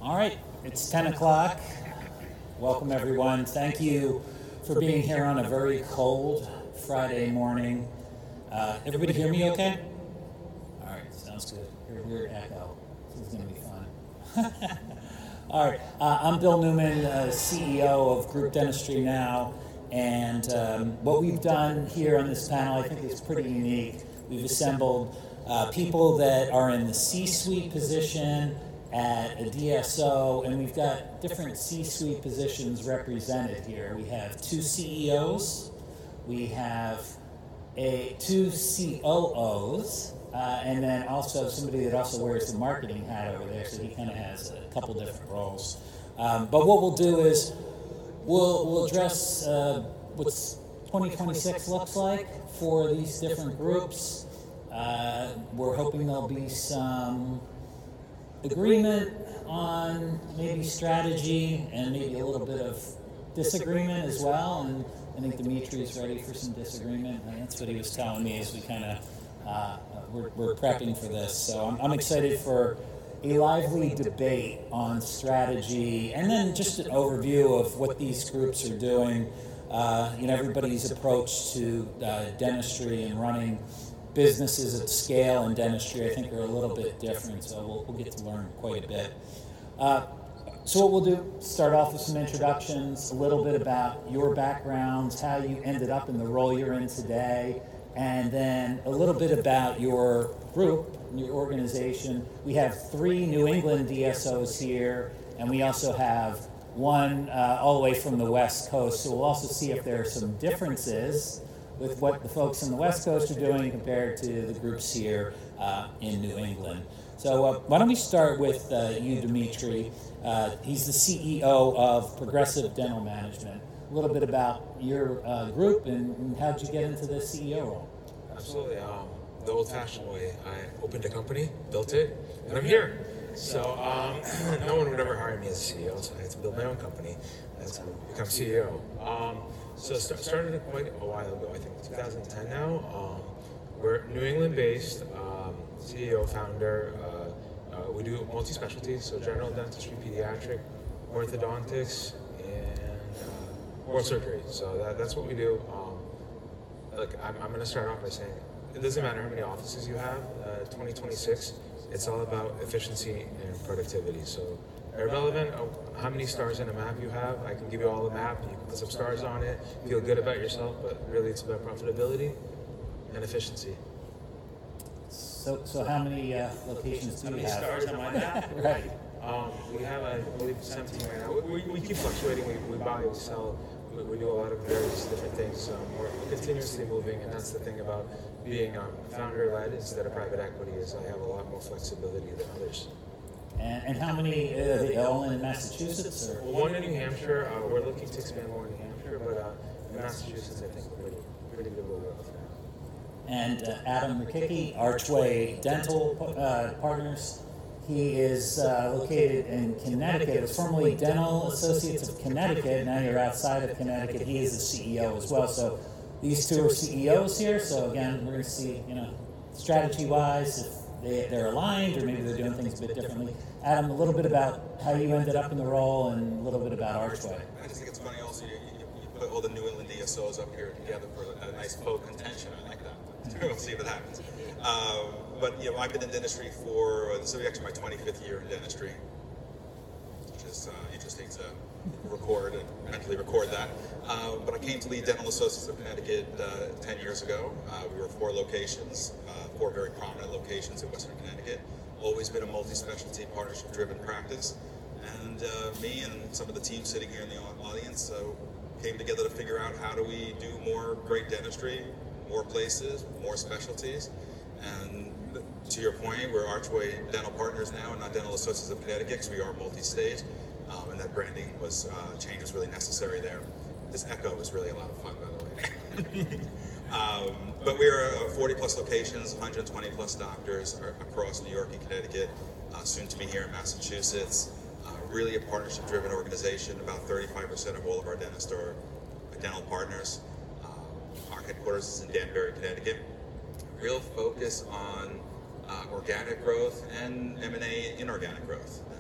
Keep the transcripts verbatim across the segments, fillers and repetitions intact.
All right, it's ten o'clock. Welcome, everyone. Thank you for being here on a very cold Friday morning. Uh, everybody hear me okay? All right, sounds good. Hear a weird echo. This is going to be fun. All right, uh, I'm Bill Newman, uh, C E O of Group Dentistry Now, and um, what we've done here on this panel I think is pretty unique. We've assembled uh, people that are in the C-suite position at a D S O, and we've got different C-suite positions represented here. We have two C E Os, we have a two C O Os, uh, and then also somebody that also wears the marketing hat over there, so he kind of has a couple different roles. Um, but what we'll do is we'll, we'll address uh, what twenty twenty-six looks like for these different groups. Uh, we're hoping there'll be some agreement on maybe strategy and maybe a little bit of disagreement as well. And I think Dimitri's ready for some disagreement. And that's what he was telling me as we kind of uh, we're, we're prepping for this. So I'm, I'm excited for a lively debate on strategy and then just an overview of what these groups are doing. Uh, you know, everybody's approach to uh, dentistry and running businesses at scale in dentistry, I think, are a little bit different, so we'll, we'll get to learn quite a bit. Uh, so what we'll do, start off with some introductions, a little bit about your backgrounds, how you ended up in the role you're in today, and then a little bit about your group, your organization. We have three New England D S Os here, and we also have one uh, all the way from the West Coast, so we'll also see if there are some differences with what the folks in the West Coast are doing compared to the groups here uh, in New England. So uh, why don't we start with uh, you, Dimitri. Uh, he's the C E O of Progressive Dental Management. A little bit about your uh, group and, and how'd you get into the C E O role? Absolutely. Um, the old-fashioned way. I opened a company, built it, and I'm here. So um, no one would ever hire me as C E O, so I had to build my own company. That's how I become C E O. Um, So st- started it quite a while ago, I think two thousand ten now. Um, we're New England-based, um, C E O, founder. Uh, uh, we do multi-specialties, so general dentistry, pediatric, orthodontics, and uh, oral surgery. So that, that's what we do. Um, look, I'm, I'm going to start off by saying it doesn't matter how many offices you have. Uh, twenty twenty-six, it's all about efficiency and productivity. So irrelevant of how many stars in a map you have, I can give you all the map, you can put some stars on it, feel good about yourself, but really it's about profitability and efficiency. So, so how many uh, locations do How you many have? stars on my map? Right. Um, we have, I believe, seventeen right now. We, we, we keep fluctuating, we, we buy, we sell, we, we do a lot of various different things. Um, we're continuously moving, and that's the thing about being um, founder-led instead of private equity, is I have a lot more flexibility than others. And, and how many, uh, they all in Massachusetts? Or? Well, one in New Hampshire. Uh, we're looking to expand more in New Hampshire, but uh, in Massachusetts, I think we're pretty, pretty good where we're at. And uh, Adam Rikicki, Archway Dental uh, Partners. He is uh, located in Connecticut. It was formerly Dental Associates of Connecticut. Now you're outside of Connecticut. He is the C E O as well. So these two are C E Os here. So again, we're going to see, you know, strategy-wise, if they, they're aligned or maybe they're doing things a bit differently. Adam, a little bit about how you ended up in the role and a little bit about Archway. I just think it's funny also, you, you, you put all the New England D S Os up here together for a nice faux contention. I like that. We'll see what happens. Um, but, you know, I've been in dentistry for, uh, this will be actually my twenty-fifth year in dentistry, which is uh, interesting to record and mentally record that. Uh, but I came to lead Dental Associates of Connecticut uh, ten years ago. Uh, we were four locations, uh, four very prominent locations in Western Connecticut. Always been a multi-specialty, partnership-driven practice. And uh, me and some of the team sitting here in the audience uh, came together to figure out how do we do more great dentistry, more places, more specialties. And to your point, we're Archway Dental Partners now and not Dental Associates of Connecticut, because we are multi-state. Um, and that branding was, uh, change was really necessary there. This echo was really a lot of fun, by the way. um, but we're uh, forty plus locations, one hundred twenty plus doctors across New York and Connecticut, uh, soon to be here in Massachusetts. Uh, really a partnership-driven organization. About thirty-five percent of all of our dentists are dental partners. Uh, our headquarters is in Danbury, Connecticut. Real focus on uh, organic growth and M and A inorganic growth. Uh, and we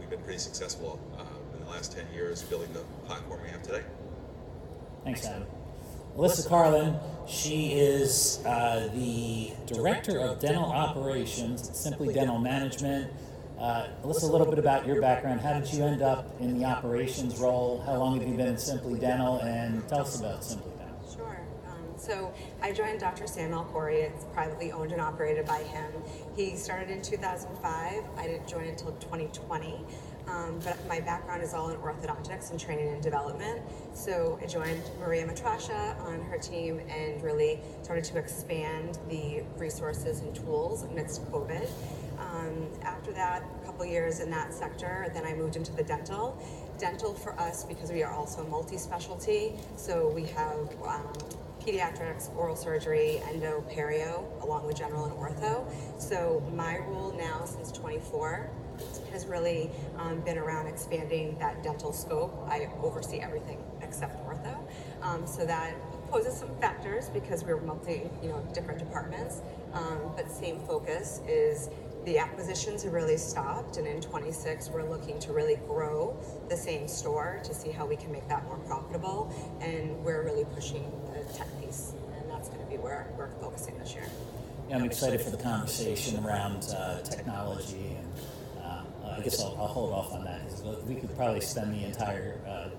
been pretty successful uh, in the last ten years building the platform we have today. Thanks, Adam. Alyssa Carlin, she is uh, the Director of Dental Operations at Simply Dental Management. Uh, Alyssa, a little bit about your background. How did you end up in the operations role? How long have you been at Simply Dental? And tell us about Simply Dental. Sure. Um, so I joined Doctor Samuel Corey. It's privately owned and operated by him. He started in two thousand five. I didn't join until twenty twenty. Um, but my background is all in orthodontics and training and development. So I joined Maria Matrasha on her team and really started to expand the resources and tools amidst COVID. Um, after that, a couple years in that sector, then I moved into the dental. Dental for us, because we are also multi-specialty, so we have um, pediatrics, oral surgery, endo, perio, along with general and ortho. So my role now since twenty-four has really um, been around expanding that dental scope. I oversee everything except ortho. Um, so that poses some factors because we're multi, you know, different departments. Um, but same focus is the acquisitions have really stopped, and in twenty-six we're looking to really grow the same store to see how we can make that more profitable, and we're really pushing the tech piece, and that's going to be where we're focusing this year. Yeah, I'm excited for the conversation around uh, technology, and uh, I guess I'll, I'll hold off on that because we could probably spend the entire uh,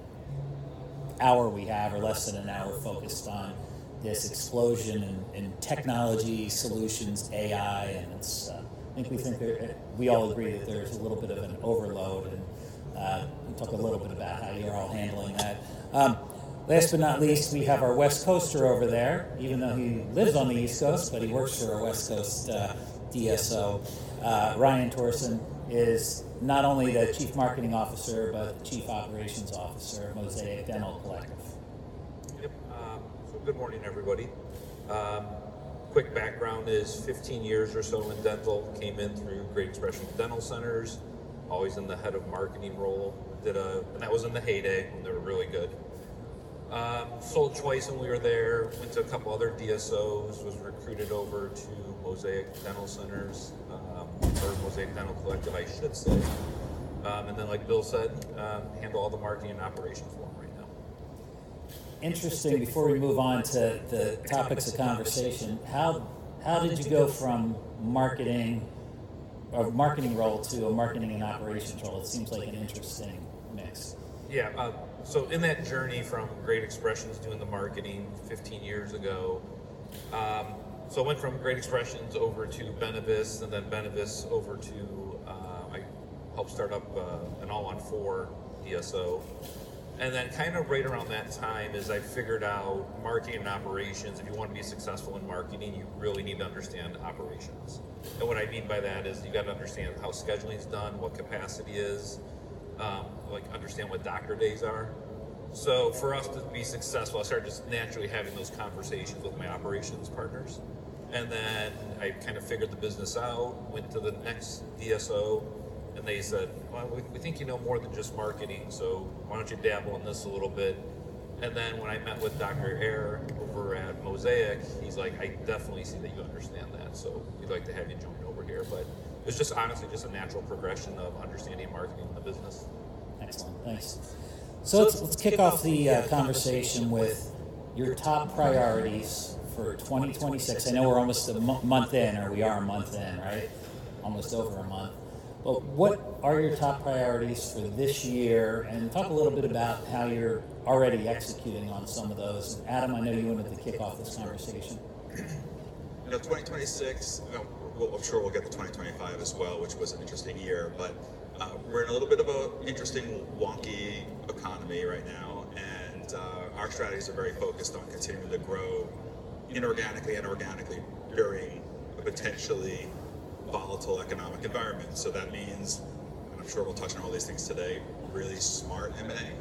hour we have, or less than an hour, focused on this explosion in, in technology solutions, A I, and it's. Uh, I think we think there, we all agree that there's a little bit of an overload, and uh, we'll talk a little bit about how you're all handling that. Um, last but not least, we have our West Coaster over there, even though he lives on the East Coast, but he works for a West Coast uh, D S O. Uh, Ryan Torsen is not only the Chief Marketing Officer, but the Chief Operations Officer of Mosaic Dental Collective. Yep. Um, so good morning, everybody. Um, Quick background is fifteen years or so in dental, came in through Great Expression Dental Centers, always in the head of marketing role, did a, and that was in the heyday when they were really good. Um, sold twice when we were there, went to a couple other D S Os, was recruited over to Mosaic Dental Centers, um, or Mosaic Dental Collective, I should say. Um, and then like Bill said, um, handle all the marketing and operations for them right now. Interesting, before we move on to the topics of conversation, how how did you go from marketing or marketing role to a marketing and operations role? It seems like an interesting mix. Yeah, uh, so in that journey from Great Expressions doing the marketing fifteen years ago, um, so I went from Great Expressions over to Benevis, and then Benevis over to, uh, I helped start up uh, an all-on four D S O. And then kind of right around that time is I figured out marketing and operations. If you want to be successful in marketing, you really need to understand operations. And what I mean by that is you got to understand how scheduling is done, what capacity is, um, like understand what doctor days are. So for us to be successful, I started just naturally having those conversations with my operations partners. And then I kind of figured the business out, went to the next D S O, and they said, well, we, we think you know more than just marketing, so why don't you dabble in this a little bit? And then when I met with Doctor Ayer over at Mosaic, he's like, I definitely see that you understand that, so we'd like to have you join over here. But it's just honestly just a natural progression of understanding marketing in the business. Excellent, thanks. So let's, let's kick off the uh, conversation with your top priorities for twenty twenty-six. I know we're almost a m- month in, or we are a month in, right? Almost over a month. But what are your top priorities for this year? And talk a little bit about how you're already executing on some of those. Adam, I know you wanted to kick off this conversation. You know, twenty twenty-six, you know, we'll, I'm sure we'll get to twenty twenty-five as well, which was an interesting year, but uh, we're in a little bit of an interesting, wonky economy right now, and uh, our strategies are very focused on continuing to grow inorganically and organically during a potentially volatile economic environment. So that means, and I'm sure we'll touch on all these things today, really smart M and A,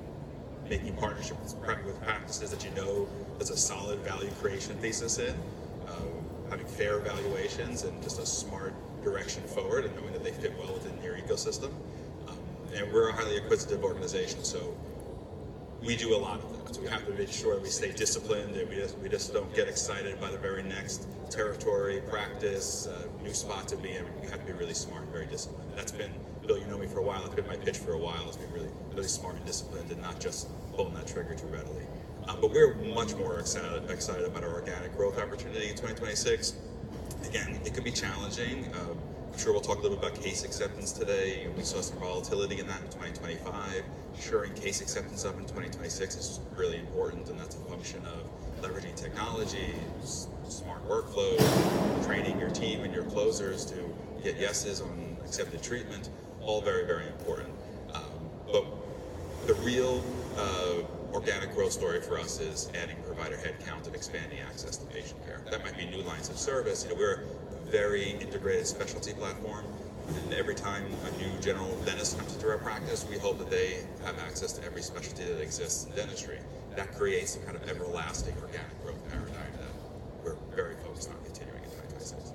uh, making partnerships with practices that you know there's a solid value creation thesis in, uh, having fair valuations and just a smart direction forward, and knowing that they fit well within your ecosystem. Um, and we're a highly acquisitive organization, so we do a lot of that. So we have to make sure we stay disciplined and we just, we just don't get excited by the very next territory, practice, uh, new spot to be in. We have to be really smart and very disciplined. That's been, Bill, you know me for a while, it's been my pitch for a while, is be really, really smart and disciplined and not just pulling that trigger too readily. Um, but we're much more excited, excited about our organic growth opportunity in twenty twenty-six. Again, it could be challenging. Um, I'm sure we'll talk a little bit about case acceptance today. We saw some volatility in that in twenty twenty-five. Shoring case acceptance up in twenty twenty-six is really important, and that's a function of leveraging technology, s- smart workflows, training your team and your closers to get yeses on accepted treatment. All very, very important. Um, but the real uh, organic growth story for us is adding provider headcount and expanding access to patient care. That might be new lines of service. You know, we're a very integrated specialty platform, and every time a new general dentist comes into our practice, we hope that they have access to every specialty that exists in dentistry. That creates a kind of everlasting organic growth paradigm that we're very focused on continuing in twenty twenty-six.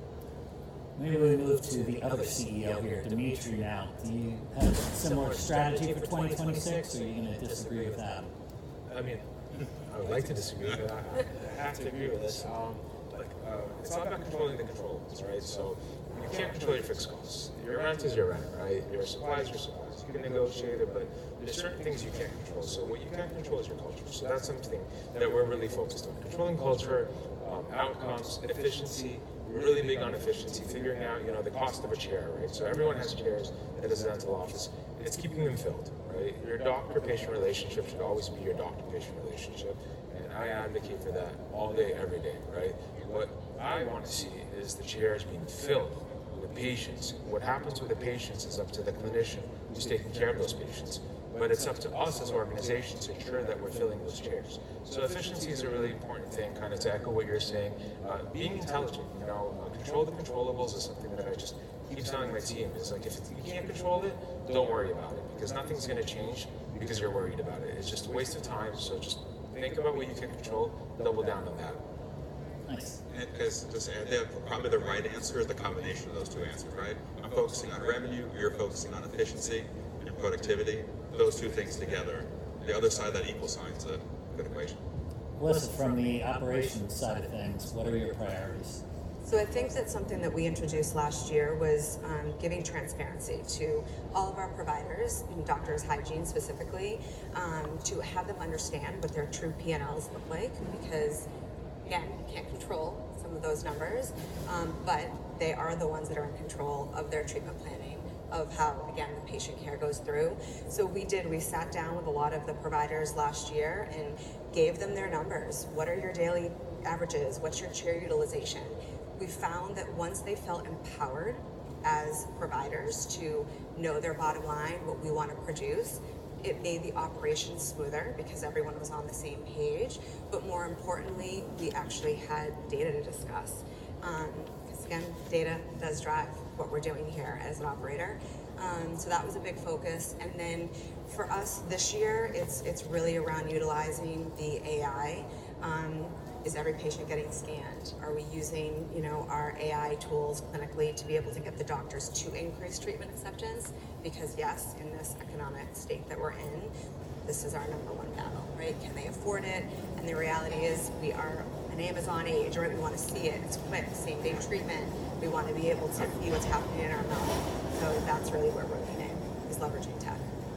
Maybe we move to the other C E O here, Dimitri now. Do you have a similar strategy for twenty twenty-six, or are you going to disagree with that? I mean, I would like to disagree, but I, I have to agree with this. Um, like, uh, it's all about controlling the controllables, right? So you can't control your fixed costs. Your rent is your rent, right? Your supplies, your supplies. You can negotiate it, but there's certain things you can't control. So what you can control is your culture. So that's something that we're really focused on. Controlling culture, um, outcomes, efficiency. We're really big on efficiency, figuring out, you know, the cost of a chair, right? So everyone has chairs at a dental office. It's keeping them filled, right? Your doctor-patient relationship should always be your doctor-patient relationship, and I advocate for that all day, every day, right? What I want to see is the chairs being filled with patients. What happens with the patients is up to the clinician who's taking care of those patients. But it's up to us as organizations to ensure that we're filling those chairs. So efficiency is a really important thing, kind of to echo what you're saying. Uh, being intelligent, you know, uh, control the controllables is something that I just keep telling my team. Is like, if you can't control it, don't worry about it, because nothing's going to change because you're worried about it. It's just a waste of time. So just think about what you can control, double down on that. Nice. Because probably the right answer is the combination of those two answers, right? I'm focusing on revenue, you're focusing on efficiency and productivity. Those two things together, the other side of that equal sign is a good equation. Melissa, from the operations side of things, what are your priorities? So I think that something that we introduced last year was um, giving transparency to all of our providers, and doctors, hygiene specifically, um, to have them understand what their true P and Ls look like, because again, you can't control some of those numbers, um, but they are the ones that are in control of their treatment planning, of how, again, the patient care goes through. So we did, we sat down with a lot of the providers last year and gave them their numbers. What are your daily averages? What's your chair utilization? We found that once they felt empowered as providers to know their bottom line, what we want to produce, it made the operation smoother because everyone was on the same page. But more importantly, we actually had data to discuss. Um, because again, data does drive what we're doing here as an operator. Um, so that was a big focus. And then for us this year, it's it's really around utilizing the A I. Um, is every patient getting scanned? Are we using, you know, our A I tools clinically to be able to get the doctors to increase treatment acceptance? Because yes, in this economic state that we're in, this is our number one battle, right? Can they afford it? And the reality is we are an Amazon age, right? We want to see it. It's quick, same day treatment. We want to be able to see what's happening in our mouth. So that's really where we're leaning, is leveraging tech.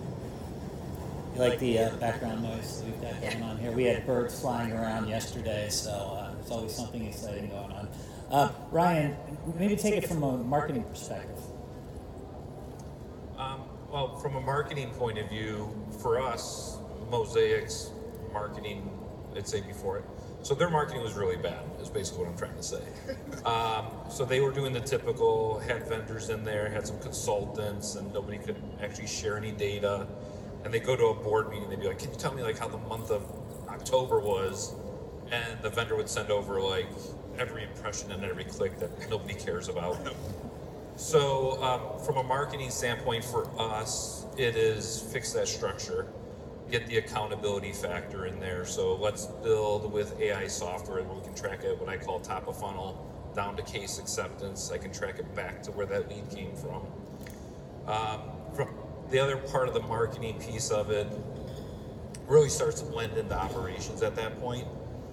You like the uh, background noise that we've got going on here? We had birds flying around yesterday, so uh, there's always something exciting going on. Uh, Ryan, maybe take it from a marketing perspective. Um, well, from a marketing point of view, for us, Mosaic's marketing, I'd say before it, so their marketing was really bad, is basically what I'm trying to say. Um, so they were doing the typical, had vendors in there, had some consultants, and nobody could actually share any data. And they go to a board meeting, they'd be like, can you tell me like how the month of October was? And the vendor would send over like every impression and every click that nobody cares about. So um, from a marketing standpoint for us, it is fix that structure, get the accountability factor in there. So let's build with A I software where we can track it, what I call top of funnel, down to case acceptance. I can track it back to where that lead came from. Um, from the other part of the marketing piece of it really starts to blend into operations at that point.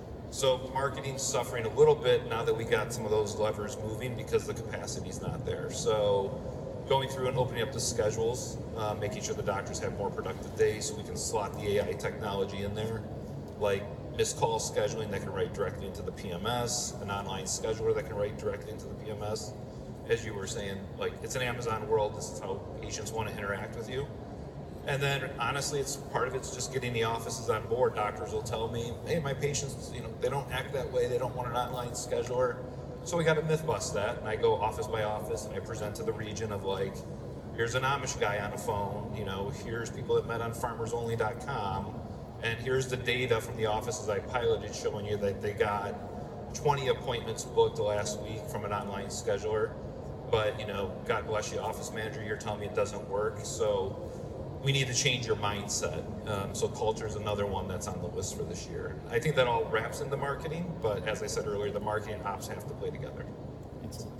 So marketing's suffering a little bit now that we got some of those levers moving because the capacity's not there. So going through and opening up the schedules, uh, making sure the doctors have more productive days so we can slot the A I technology in there, like missed call scheduling that can write directly into the P M S, an online scheduler that can write directly into the P M S. As you were saying, like it's an Amazon world, this is how patients want to interact with you. And then honestly, it's part of it's just getting the offices on board. Doctors will tell me, hey, my patients, you know, they don't act that way. They don't want an online scheduler. So we got to myth bust that. And I go office by office and I present to the region of like, here's an Amish guy on the phone. You know, here's people that met on farmers only dot com. And here's the data from the offices I piloted showing you that they got twenty appointments booked last week from an online scheduler. But, you know, God bless you, office manager, you're telling me it doesn't work. So we need to change your mindset. Um, so culture is another one that's on the list for this year. I think that all wraps into marketing, but as I said earlier, the marketing and ops have to play together. Excellent.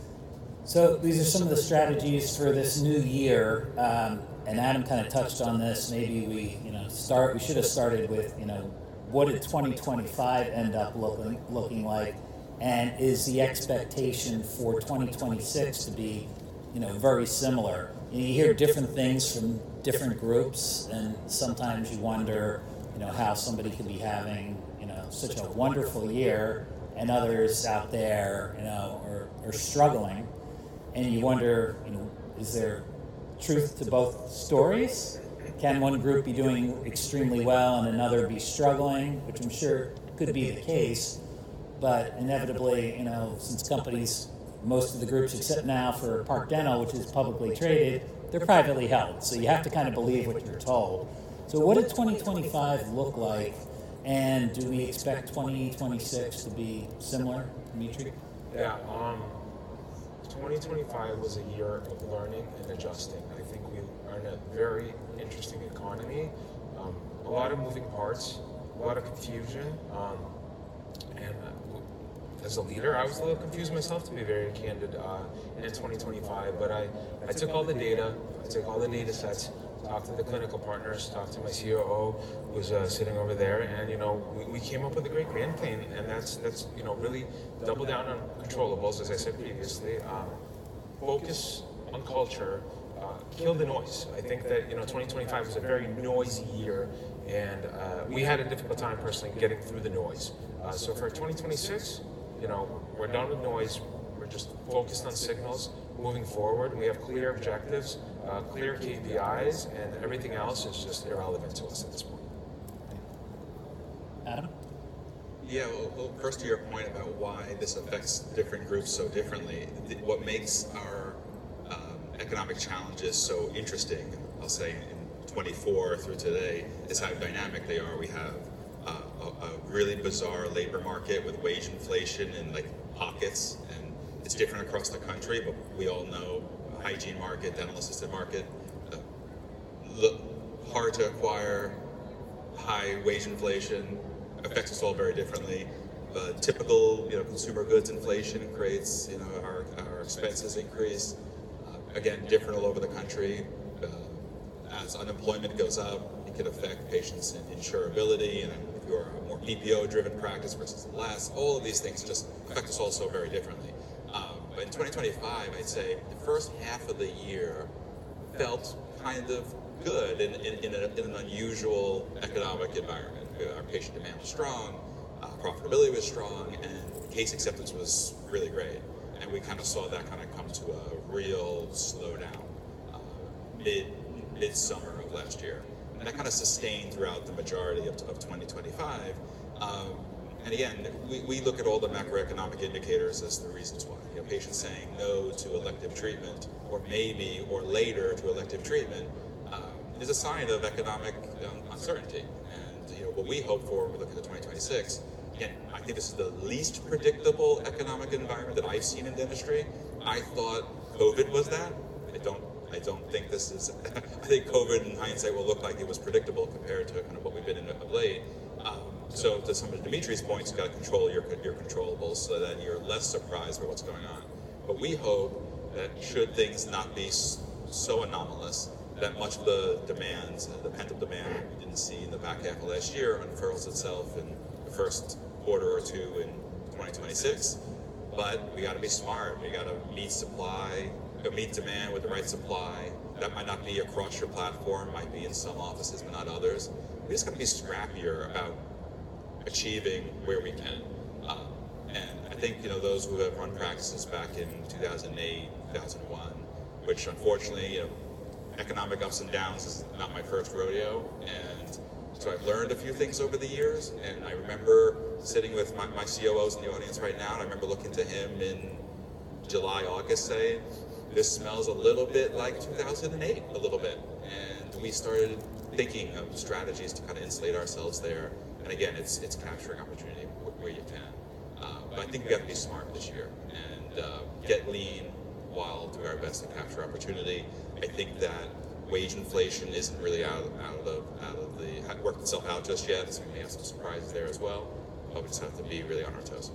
So these are some of the strategies for this new year, um, and Adam kind of touched on this. Maybe we, you know, start. We should have started with, you know, what did twenty twenty-five end up looking looking like, and is the expectation for twenty twenty-six to be, you know, very similar? You hear different things from different groups, and sometimes you wonder, you know, how somebody could be having, you know, such a wonderful year, and others out there, you know, are, are struggling, and you wonder, you know, is there truth to both stories? Can one group be doing extremely well and another be struggling, which I'm sure could be the case, but inevitably, you know, since companies, most of the groups except now for Park Dental, which is publicly traded, they're privately held, so you have to kind of believe what you're told. So what did twenty twenty-five look like, and do we expect twenty twenty-six to be similar, Dimitri? Yeah, um, twenty twenty-five was a year of learning and adjusting. I think we are in a very interesting economy, um, a lot of moving parts, a lot of confusion, um, and uh, as a leader, I was a little confused myself, to be very candid, uh, in twenty twenty-five, but I, I took all the data, I took all the data sets, talked to the clinical partners, talked to my C O O, who's uh, sitting over there, and, you know, we, we came up with a great grand plan, and that's, that's you know, really double down on controllables, as I said previously, um, focus on culture, uh, kill the noise. I think that, you know, twenty twenty-five was a very noisy year, and uh, we had a difficult time personally getting through the noise. Uh, so for twenty twenty-six, you know, we're done with noise. We're just focused on signals, moving forward. We have clear objectives, uh, clear K P Is, and everything else is just irrelevant to us at this point. Adam? Yeah, well, well, first to your point about why this affects different groups so differently, th- what makes our um, economic challenges so interesting, I'll say in twenty-four through today, is how dynamic they are. We have uh, a, a really bizarre labor market with wage inflation in like pockets, and it's different across the country, but we all know hygiene market, dental assisted market, uh, look, hard to acquire, high wage inflation, affects us all very differently. Uh, typical, you know, consumer goods inflation creates, you know, our, our expenses increase. Uh, again, different all over the country. Uh, as unemployment goes up, it can affect patients' insurability, and if you're a more P P O-driven practice versus less, all of these things just affect us all so very differently. Um, but in twenty twenty-five, I'd say the first half of the year felt kind of good in, in, in, a, in an unusual economic environment. Our patient demand was strong, uh, profitability was strong, and case acceptance was really great. And we kind of saw that kind of come to a real slowdown uh, mid mid-summer of last year. And that kind of sustained throughout the majority of, of twenty twenty-five. Um, and again, we, we look at all the macroeconomic indicators as the reasons why. You know, patients saying no to elective treatment, or maybe, or later to elective treatment, um, is a sign of economic um, uncertainty. And you know, what we hope for when we look at the twenty twenty-six, again, I think this is the least predictable economic environment that I've seen in dentistry. I thought COVID was that. I don't I don't think this is, I think COVID in hindsight will look like it was predictable compared to kind of what we've been in of late. Um, so to some of Dimitri's points, you've got to control your, your controllables so that you're less surprised by what's going on. But we hope that should things not be so anomalous, that much of the demand, the pent-up demand we didn't see in the back half of last year unfurls itself in the first quarter or two in twenty twenty-six. But we got to be smart. We got to meet supply, uh, meet demand with the right supply. That might not be across your platform, might be in some offices, but not others. We just got to be scrappier about achieving where we can. Uh, and I think, you know, those who have run practices back in two thousand eight, two thousand one, which unfortunately, you know, economic ups and downs is not my first rodeo. And so I've learned a few things over the years. And I remember sitting with my, my C O Os in the audience right now, and I remember looking to him in July, August saying, this smells a little bit like two thousand eight, a little bit. And we started thinking of strategies to kind of insulate ourselves there. And again, it's it's capturing opportunity where you can. Uh, but I think we got to be smart this year and uh, get lean while doing our best to capture opportunity. I think that wage inflation isn't really out, out of the, out of the, worked itself out just yet. So we may have some surprises there as well. But we just have to be really on our toes.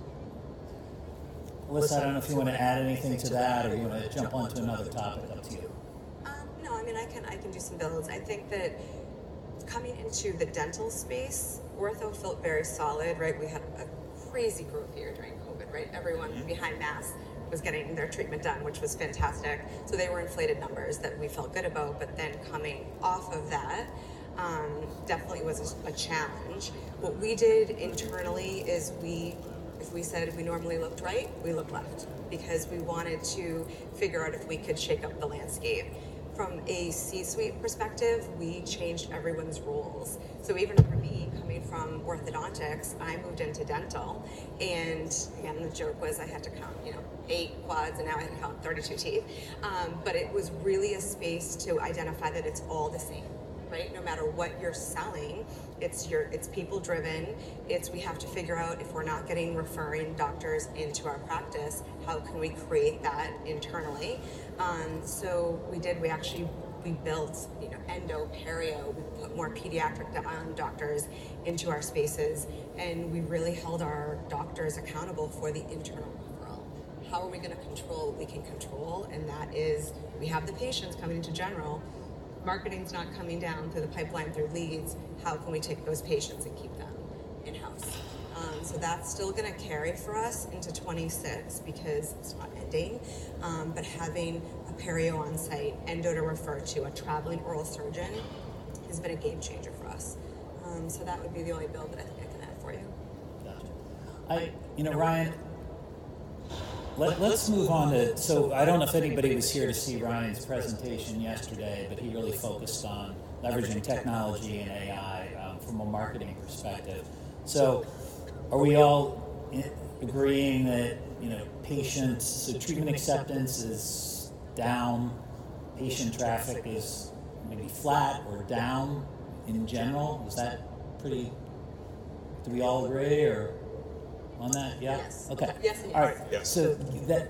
Alyssa, I don't know if you want to add anything to that, or you want to jump on to another topic. Up to you. Um, no, I mean, I can I can do some builds. I think that coming into the dental space, ortho felt very solid, right? We had a crazy growth year during COVID, right? Everyone mm-hmm. behind masks was getting their treatment done, which was fantastic. So they were inflated numbers that we felt good about, but then coming off of that, um, definitely was a, a challenge. What we did internally is we If we said if we normally looked right, we looked left, because we wanted to figure out if we could shake up the landscape. From a C-suite perspective, we changed everyone's roles. So even for me, coming from orthodontics, I moved into dental, and again, the joke was I had to count, you know, eight quads, and now I had to count thirty-two teeth. Um, but it was really a space to identify that it's all the same. Right? No matter what you're selling, it's your it's people driven. It's we have to figure out if we're not getting referring doctors into our practice, how can we create that internally? Um, so we did. We actually we built you know endo, perio. We put more pediatric um, doctors into our spaces, and we really held our doctors accountable for the internal referral. How are we going to control what we can control? And that is we have the patients coming into general. Marketing's not coming down through the pipeline through leads. How can we take those patients and keep them in-house? Um, so that's still going to carry for us into twenty-six because it's not ending. Um, but having a perio on site, endo to refer to, a traveling oral surgeon has been a game changer for us. Um, so that would be the only bill that I think I can add for you. Gotcha. I, you know, Ryan. Let, let's move on to, so I don't know if anybody was here to see Ryan's presentation yesterday, but he really focused on leveraging technology and A I um, from a marketing perspective. So are we all in, agreeing that, you know, patients, so treatment acceptance is down, patient traffic is maybe flat or down in general? Is that pretty, do we all agree, or? On that, yeah? Yes. Okay. Yes and yes. All right. Yes. So that,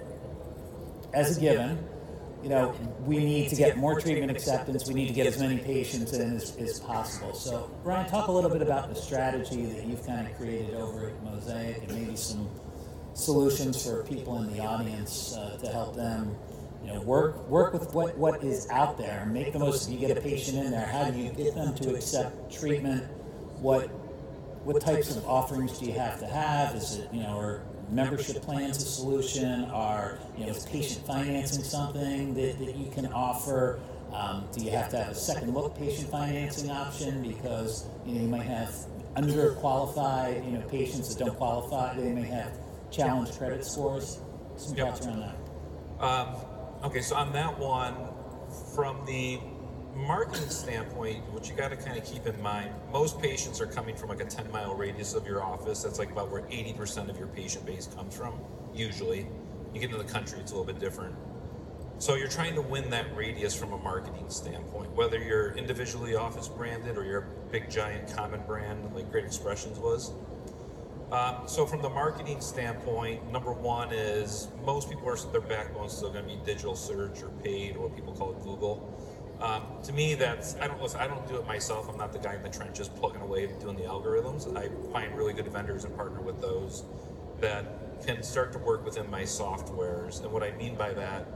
as a given, you know, we need to get more treatment acceptance. We need to get as many patients in as, as possible. So, Ryan, talk a little bit about the strategy that you've kind of created over at Mosaic, and maybe some solutions for people in the audience uh, to help them, you know, work work with what, what is out there. Make the most. If you get a patient in there, how do you get them to accept treatment? What What types of offerings do you have to have? Is it, you know, are membership plans a solution? Are, you know, is patient financing something that, that you can offer? Um, do you have to have a second look patient financing option because, you know, you might have underqualified, you know, patients that don't qualify. They may have challenged credit scores. Some Yep. thoughts around that. Um, okay, so on that one, from the marketing standpoint, what you got to kind of keep in mind, most patients are coming from like a ten mile radius of your office. That's like about where eighty percent of your patient base comes from, usually. You get into the country, it's a little bit different. So you're trying to win that radius from a marketing standpoint, whether you're individually office branded or you're a big giant common brand like Great Expressions was. Um, so from the marketing standpoint, number one is most people are, their backbone is still going to be digital search or paid, or what people call it Google. Um, to me, that's, I don't listen, I don't do it myself. I'm not the guy in the trenches plugging away doing the algorithms. I find really good vendors and partner with those that can start to work within my softwares. And what I mean by that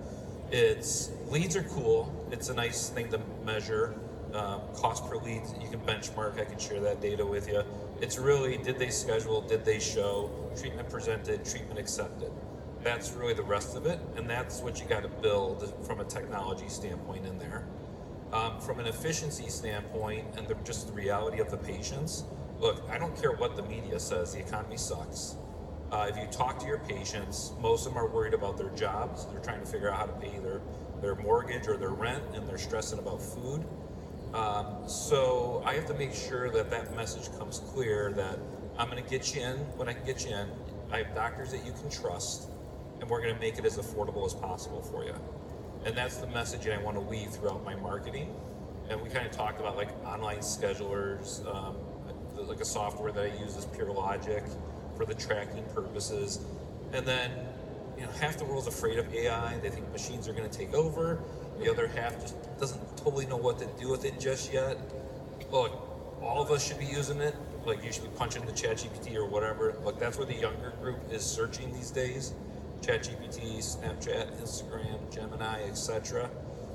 It's leads are cool. It's a nice thing to measure. Um, cost per lead, you can benchmark. I can share that data with you. It's really, did they schedule? Did they show? Treatment presented? Treatment accepted? That's really the rest of it, and that's what you got to build from a technology standpoint in there. Um, from an efficiency standpoint, and the, just the reality of the patients. Look, I don't care what the media says. The economy sucks. Uh, if you talk to your patients, most of them are worried about their jobs. They're trying to figure out how to pay their, their mortgage or their rent, and they're stressing about food. Um, so I have to make sure that that message comes clear that I'm going to get you in when I can get you in. I have doctors that you can trust, and we're going to make it as affordable as possible for you. And that's the message I want to weave throughout my marketing. And we kind of talked about like online schedulers, um, like a software that I use is PureLogic for the tracking purposes. And then, you know, half the world's afraid of A I. They think machines are going to take over. The other half just doesn't totally know what to do with it just yet. Look, all of us should be using it. Like, you should be punching the ChatGPT or whatever. Like, that's where the younger group is searching these days. ChatGPT, Snapchat, Instagram, Gemini, et cetera.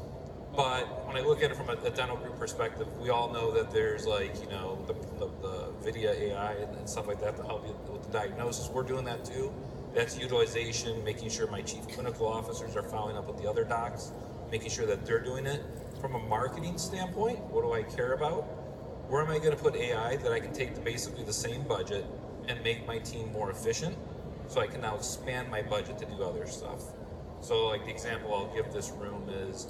But when I look at it from a, a dental group perspective, we all know that there's like, you know, the, the, the Vidya A I and, and stuff like that to help you with the diagnosis. We're doing that too. That's utilization, making sure my chief clinical officers are following up with the other docs, making sure that they're doing it. From a marketing standpoint, what do I care about? Where am I going to put A I that I can take to basically the same budget and make my team more efficient so I can now expand my budget to do other stuff? So like the example I'll give this room is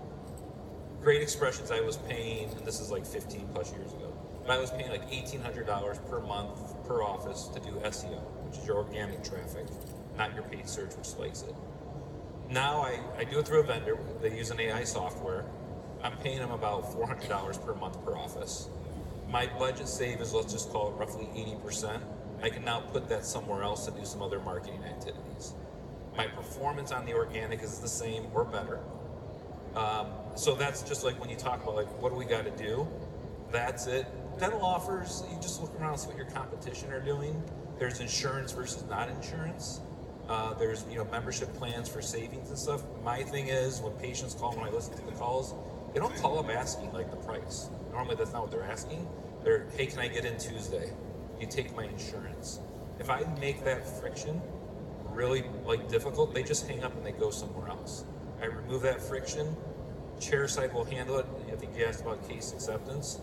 Great Expressions I was paying, and this is like fifteen plus years ago, but I was paying like eighteen hundred dollars per month per office to do S E O, which is your organic traffic, not your paid search, which spikes it. Now I, I do it through a vendor. They use an A I software. I'm paying them about four hundred dollars per month per office. My budget save is, let's just call it roughly eighty percent. I can now put that somewhere else to do some other marketing activities. My performance on the organic is the same or better. Um, so that's just like when you talk about like, what do we got to do? That's it. Dental offers, you just look around and see what your competition are doing. There's insurance versus not insurance. Uh, there's, you know, membership plans for savings and stuff. My thing is, when patients call, when I listen to the calls, they don't call up asking like the price. Normally that's not what they're asking. They're, hey, can I get in Tuesday? You take my insurance. If I make that friction really like difficult, they just hang up and they go somewhere else. I remove that friction. Chairside will handle it. I think you asked about case acceptance.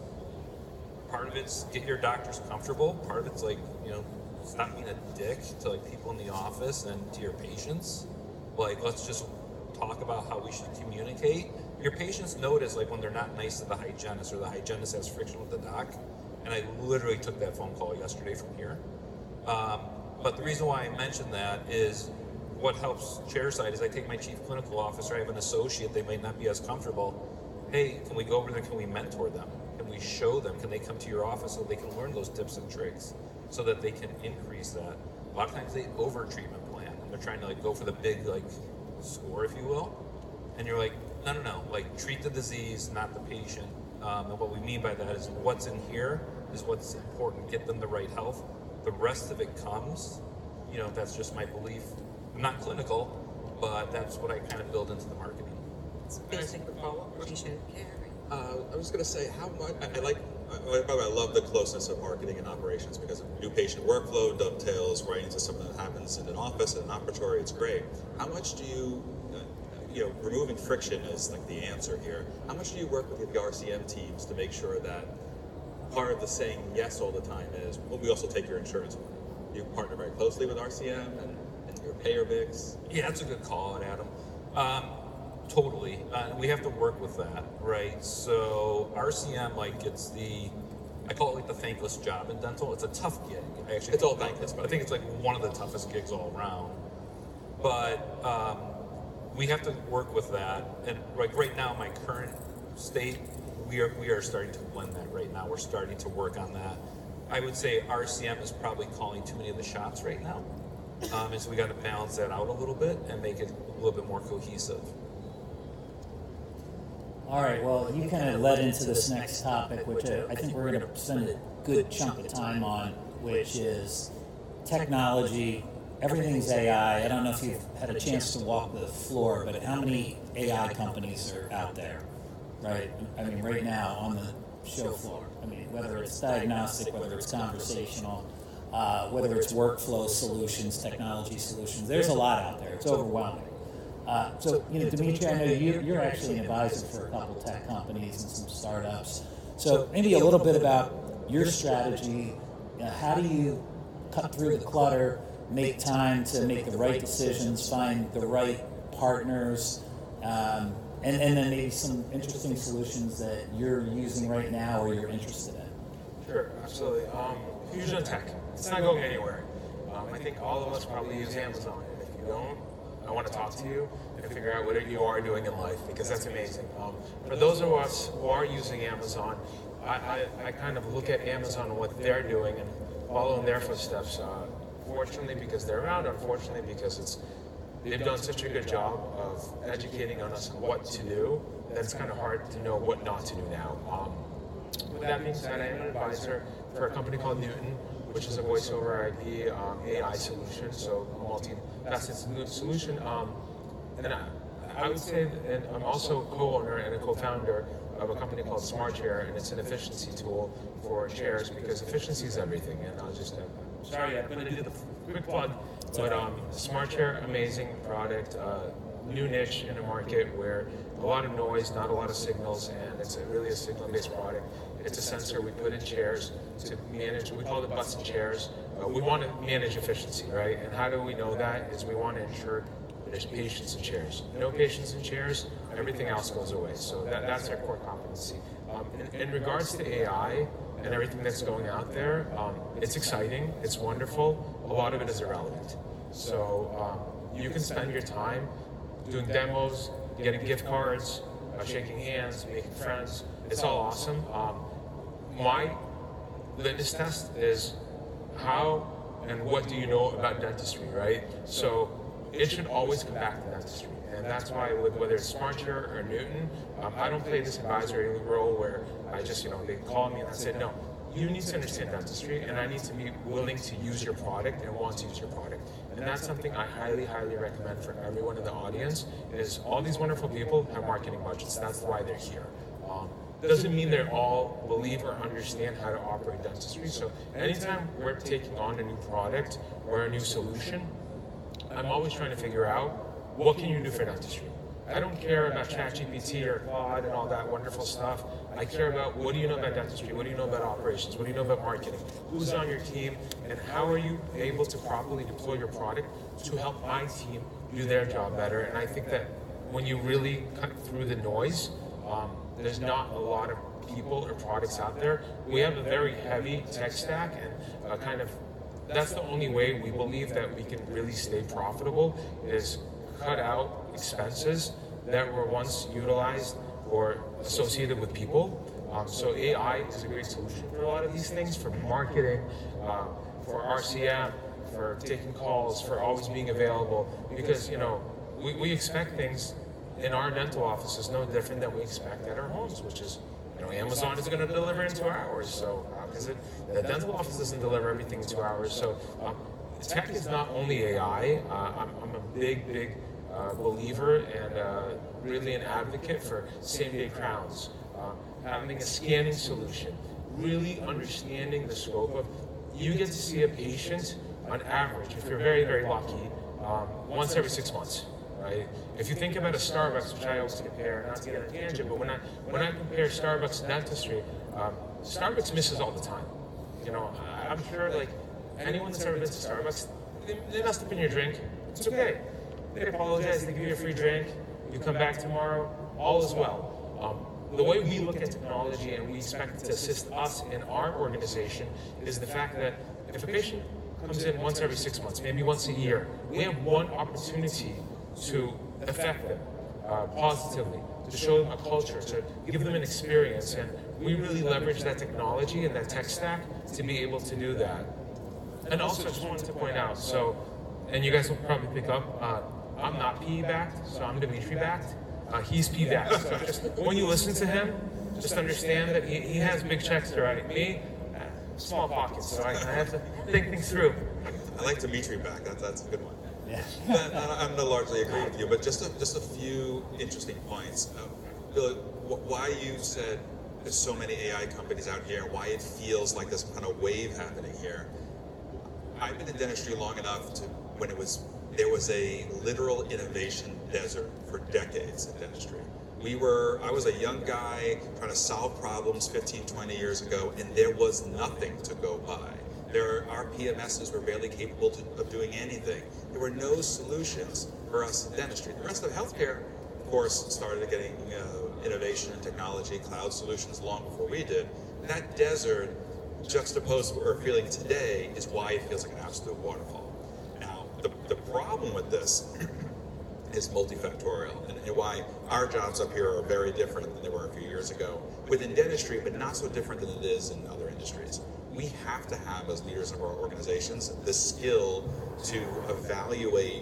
Part of it's get your doctors comfortable. Part of it's like, you know, stop being a dick to like people in the office and to your patients. Like, let's just talk about how we should communicate. Your patients notice like when they're not nice to the hygienist or the hygienist has friction with the doc. And I literally took that phone call yesterday from here. Um, but the reason why I mentioned that is what helps Chairside is I take my chief clinical officer, I have an associate, they might not be as comfortable. Hey, can we go over there, can we mentor them? Can we show them? Can they come to your office so they can learn those tips and tricks so that they can increase that? A lot of times they over treatment plan and they're trying to like go for the big like score, if you will. And you're like, no, no, no, like treat the disease, not the patient. Um, and what we mean by that is what's in here is what's important. Get them the right health. The rest of it comes, you know, that's just my belief. I'm not clinical, but that's what I kind of build into the marketing. It's basic patient care. Uh, I was going to say, how much, I, I like, I, I love the closeness of marketing and operations because new patient workflow dovetails right into something that happens in an office, in an operatory, it's great. How much do you, uh, you know, removing friction is like the answer here. How much do you work with the R C M teams to make sure that part of the saying yes all the time is, well, we also take your insurance money. You partner very closely with R C M and, and your payer mix. Yeah, that's a good call out, Adam. Um, totally. Uh, we have to work with that, right? So R C M, like, it's the, I call it like the thankless job in dental. It's a tough gig. I actually It's all thankless, but I think it's like one of the toughest gigs all around. But um, we have to work with that. And like right now, my current state, we are we are starting to blend that right now. We're starting to work on that. I would say R C M is probably calling too many of the shots right now. Um, and so we got to balance that out a little bit and make it a little bit more cohesive. All right, well, you kind of led into this next topic, which I, I think we're going to spend a good chunk of time on, which is technology everything's A I. I don't know if you've had a chance to walk the floor, but how many A I companies are out there, right? I mean, right now on the show floor. I mean, whether it's diagnostic, whether it's conversational, uh, whether it's workflow solutions, technology solutions, there's a lot out there. It's overwhelming. Uh, so, you know, Dimitri, I know you, you're actually an advisor for a couple tech companies and some startups. So maybe a little bit about your strategy. You know, how do you cut through the clutter, make time to make the right decisions, find the right partners, um, and, and then maybe some interesting solutions that you're using right now or you're interested in? Sure, absolutely. Um, Fusion Tech, it's not going anywhere. Um, I think all of us probably use Amazon, and if you don't, I want to talk to you and figure out what you are doing in life, because that's amazing. Um, for those of us who are using Amazon, I, I, I kind of look at Amazon and what they're doing and follow in their footsteps. Uh, fortunately, because they're around. Unfortunately, because it's they've done such a good job of educating on us what to do that it's kind of hard to know what not to do now. Um, with that being said, I am an advisor for a company called Newton, which is a voice over I P um, A I solution, so a multi-faceted solution. Um, and I, I would say, and I'm also co-owner and a co-founder of a company called SmartChair, and it's an efficiency tool for chairs, because efficiency is everything. And I'll just, uh, sorry, I'm going to do the quick plug, but um, SmartChair, amazing product, uh, new niche in a market where a lot of noise, not a lot of signals, and it's a, really a signal-based product. It's a sensor we put in chairs to manage, we call it butts and chairs. Uh, we want to manage efficiency, right? And how do we know that? Is we want to ensure there's patience in chairs. No patience in chairs, everything else goes away. So that, that's our core competency. Um, in, in regards to A I and everything that's going out there, um, it's exciting, it's wonderful. A lot of it is irrelevant. So um, you can spend your time doing demos, getting gift cards, uh, shaking hands, making friends. It's all awesome. Um, my litmus test is how and what do you know about dentistry, right? So it should always come back to dentistry. And that's why, with whether it's SmartChair or Newton, um, I don't play this advisory role where I just, you know, they call me and I say, no, you need to understand dentistry, and I need to be willing to use your product and want to use your product. And that's something I highly, highly recommend for everyone in the audience, is all these wonderful people have marketing budgets. That's why they're here. Um, doesn't mean they all believe or understand how to operate dentistry. So anytime we're taking on a new product or a new solution, I'm always trying to figure out, what can you do for dentistry? I don't care about ChatGPT or Claude and all that wonderful stuff. I care about, what do you know about dentistry? What do you know about operations? What do you know about marketing? Who's on your team? And how are you able to properly deploy your product to help my team do their job better? And I think that when you really cut through the noise, um, there's not a lot of people or products out there. We have a very heavy tech stack, and uh, kind of that's the only way we believe that we can really stay profitable, is cut out expenses that were once utilized or associated with people. Um, so A I is a great solution for a lot of these things, for marketing, uh, for R C M, for taking calls, for always being available. Because, you know, we, we expect things in our dental offices no different than we expect at our homes, which is, you know, Amazon is going to deliver in two hours. So, because uh, the dental office doesn't deliver everything in two hours. So, um, tech is not only A I. Uh, I'm, I'm a big, big uh, believer and uh, really an advocate for same-day crowns, uh, having a scanning solution, really understanding the scope of. You get to see a patient on average, if you're very, very lucky, um, once every six months. Right? If you think about a Starbucks, which I always compare, not to get on a tangent, but when I when I compare Starbucks and dentistry, um, Starbucks misses all the time. You know, I, I'm sure like anyone that's ever been to Starbucks, they, they messed up in your drink. It's okay. They apologize. They give you a free drink. You come back tomorrow. All is well. Um, the way we look at technology and we expect it to assist us in our organization is the fact that if a patient comes in once every six months, maybe once a year, we have one opportunity to affect them uh, positively, to show them a culture, to give them an experience, and we really leverage that technology and that tech stack to be able to do that. And also, I just wanted to point out, so, and you guys will probably pick up, uh, I'm not P E-backed, so I'm Dimitri backed. Uh, he's P E-backed. So just when you listen to him, just understand that he, he has big checks to write. Me, uh, small pockets, so I, I have to think things through. I like Dimitri back. That, that's a good one. Yeah. But uh, I'm gonna largely agree with you, but just a, just a few interesting points. Uh, Bill, wh- why you said there's so many A I companies out here, why it feels like this kind of wave happening here. I've been in dentistry long enough to when it was there was a literal innovation desert for decades in dentistry. We were, I was a young guy trying to solve problems fifteen, twenty years ago, and there was nothing to go by. There, our P M Ss were barely capable to, of doing anything. There were no solutions for us in dentistry. The rest of healthcare, of course, started getting uh, innovation and technology, cloud solutions long before we did. That desert, juxtaposed to what we're feeling today, is why it feels like an absolute waterfall. Now, the, the problem with this is multifactorial, and, and why our jobs up here are very different than they were a few years ago within dentistry, but not so different than it is in other industries. We have to have, as leaders of our organizations, the skill to evaluate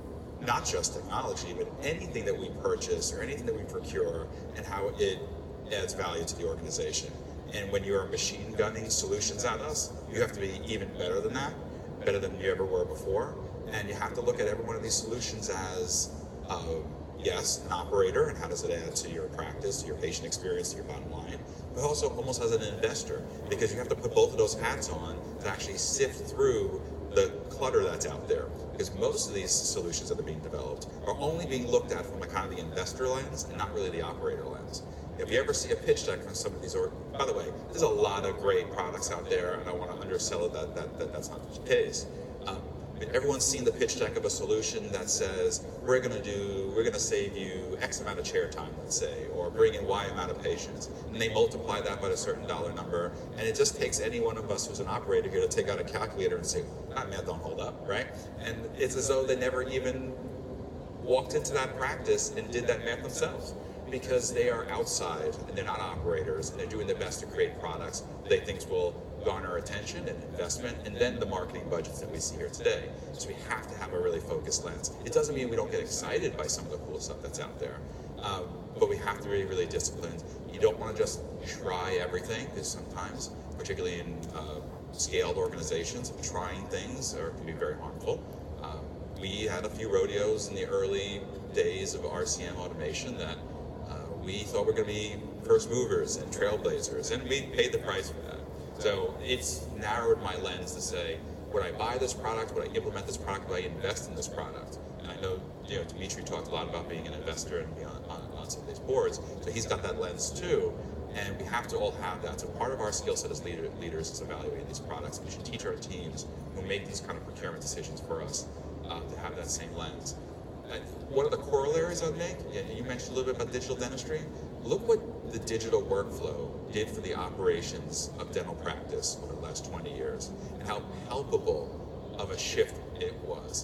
not just technology, but anything that we purchase or anything that we procure and how it adds value to the organization. And when you are machine gunning solutions at us, you have to be even better than that, better than you ever were before. And you have to look at every one of these solutions as, uh, yes, an operator, and how does it add to your practice, to your patient experience, to your bottom line, but also almost as an investor, because you have to put both of those hats on to actually sift through the clutter that's out there. Because most of these solutions that are being developed are only being looked at from a kind of the investor lens and not really the operator lens. If you ever see a pitch deck from some of these, or by the way, there's a lot of great products out there, and I want to undersell it that, that, that that's not the case. Um, I mean, everyone's seen the pitch deck of a solution that says, we're going to do, we're going to save you X amount of chair time, let's say, or bring in Y amount of patients. And they multiply that by a certain dollar number. And it just takes any one of us who's an operator here to take out a calculator and say, that math don't hold up, right? And it's as though they never even walked into that practice and did that math themselves, because they are outside and they're not operators, and they're doing their best to create products they think will garner attention and investment, and then the marketing budgets that we see here today. So we have to have a really focused lens. It doesn't mean we don't get excited by some of the cool stuff that's out there, um, but we have to be really disciplined. You don't want to just try everything, because sometimes, particularly in uh, scaled organizations, trying things are, can be very harmful. Um, we had a few rodeos in the early days of R C M automation that uh, we thought were going to be first movers and trailblazers, and we paid the price for that. So it's narrowed my lens to say, would I buy this product? Would I implement this product? Would I invest in this product? And I know, you know, Dimitri talked a lot about being an investor and being on, on, on some of these boards, so he's got that lens too. And we have to all have that. So part of our skill set as leader, leaders is evaluating these products. We should teach our teams who make these kind of procurement decisions for us uh, to have that same lens. And one of the corollaries I'd make, yeah, you mentioned a little bit about digital dentistry. Look what the digital workflow did for the operations of dental practice over the last twenty years, and how palpable of a shift it was.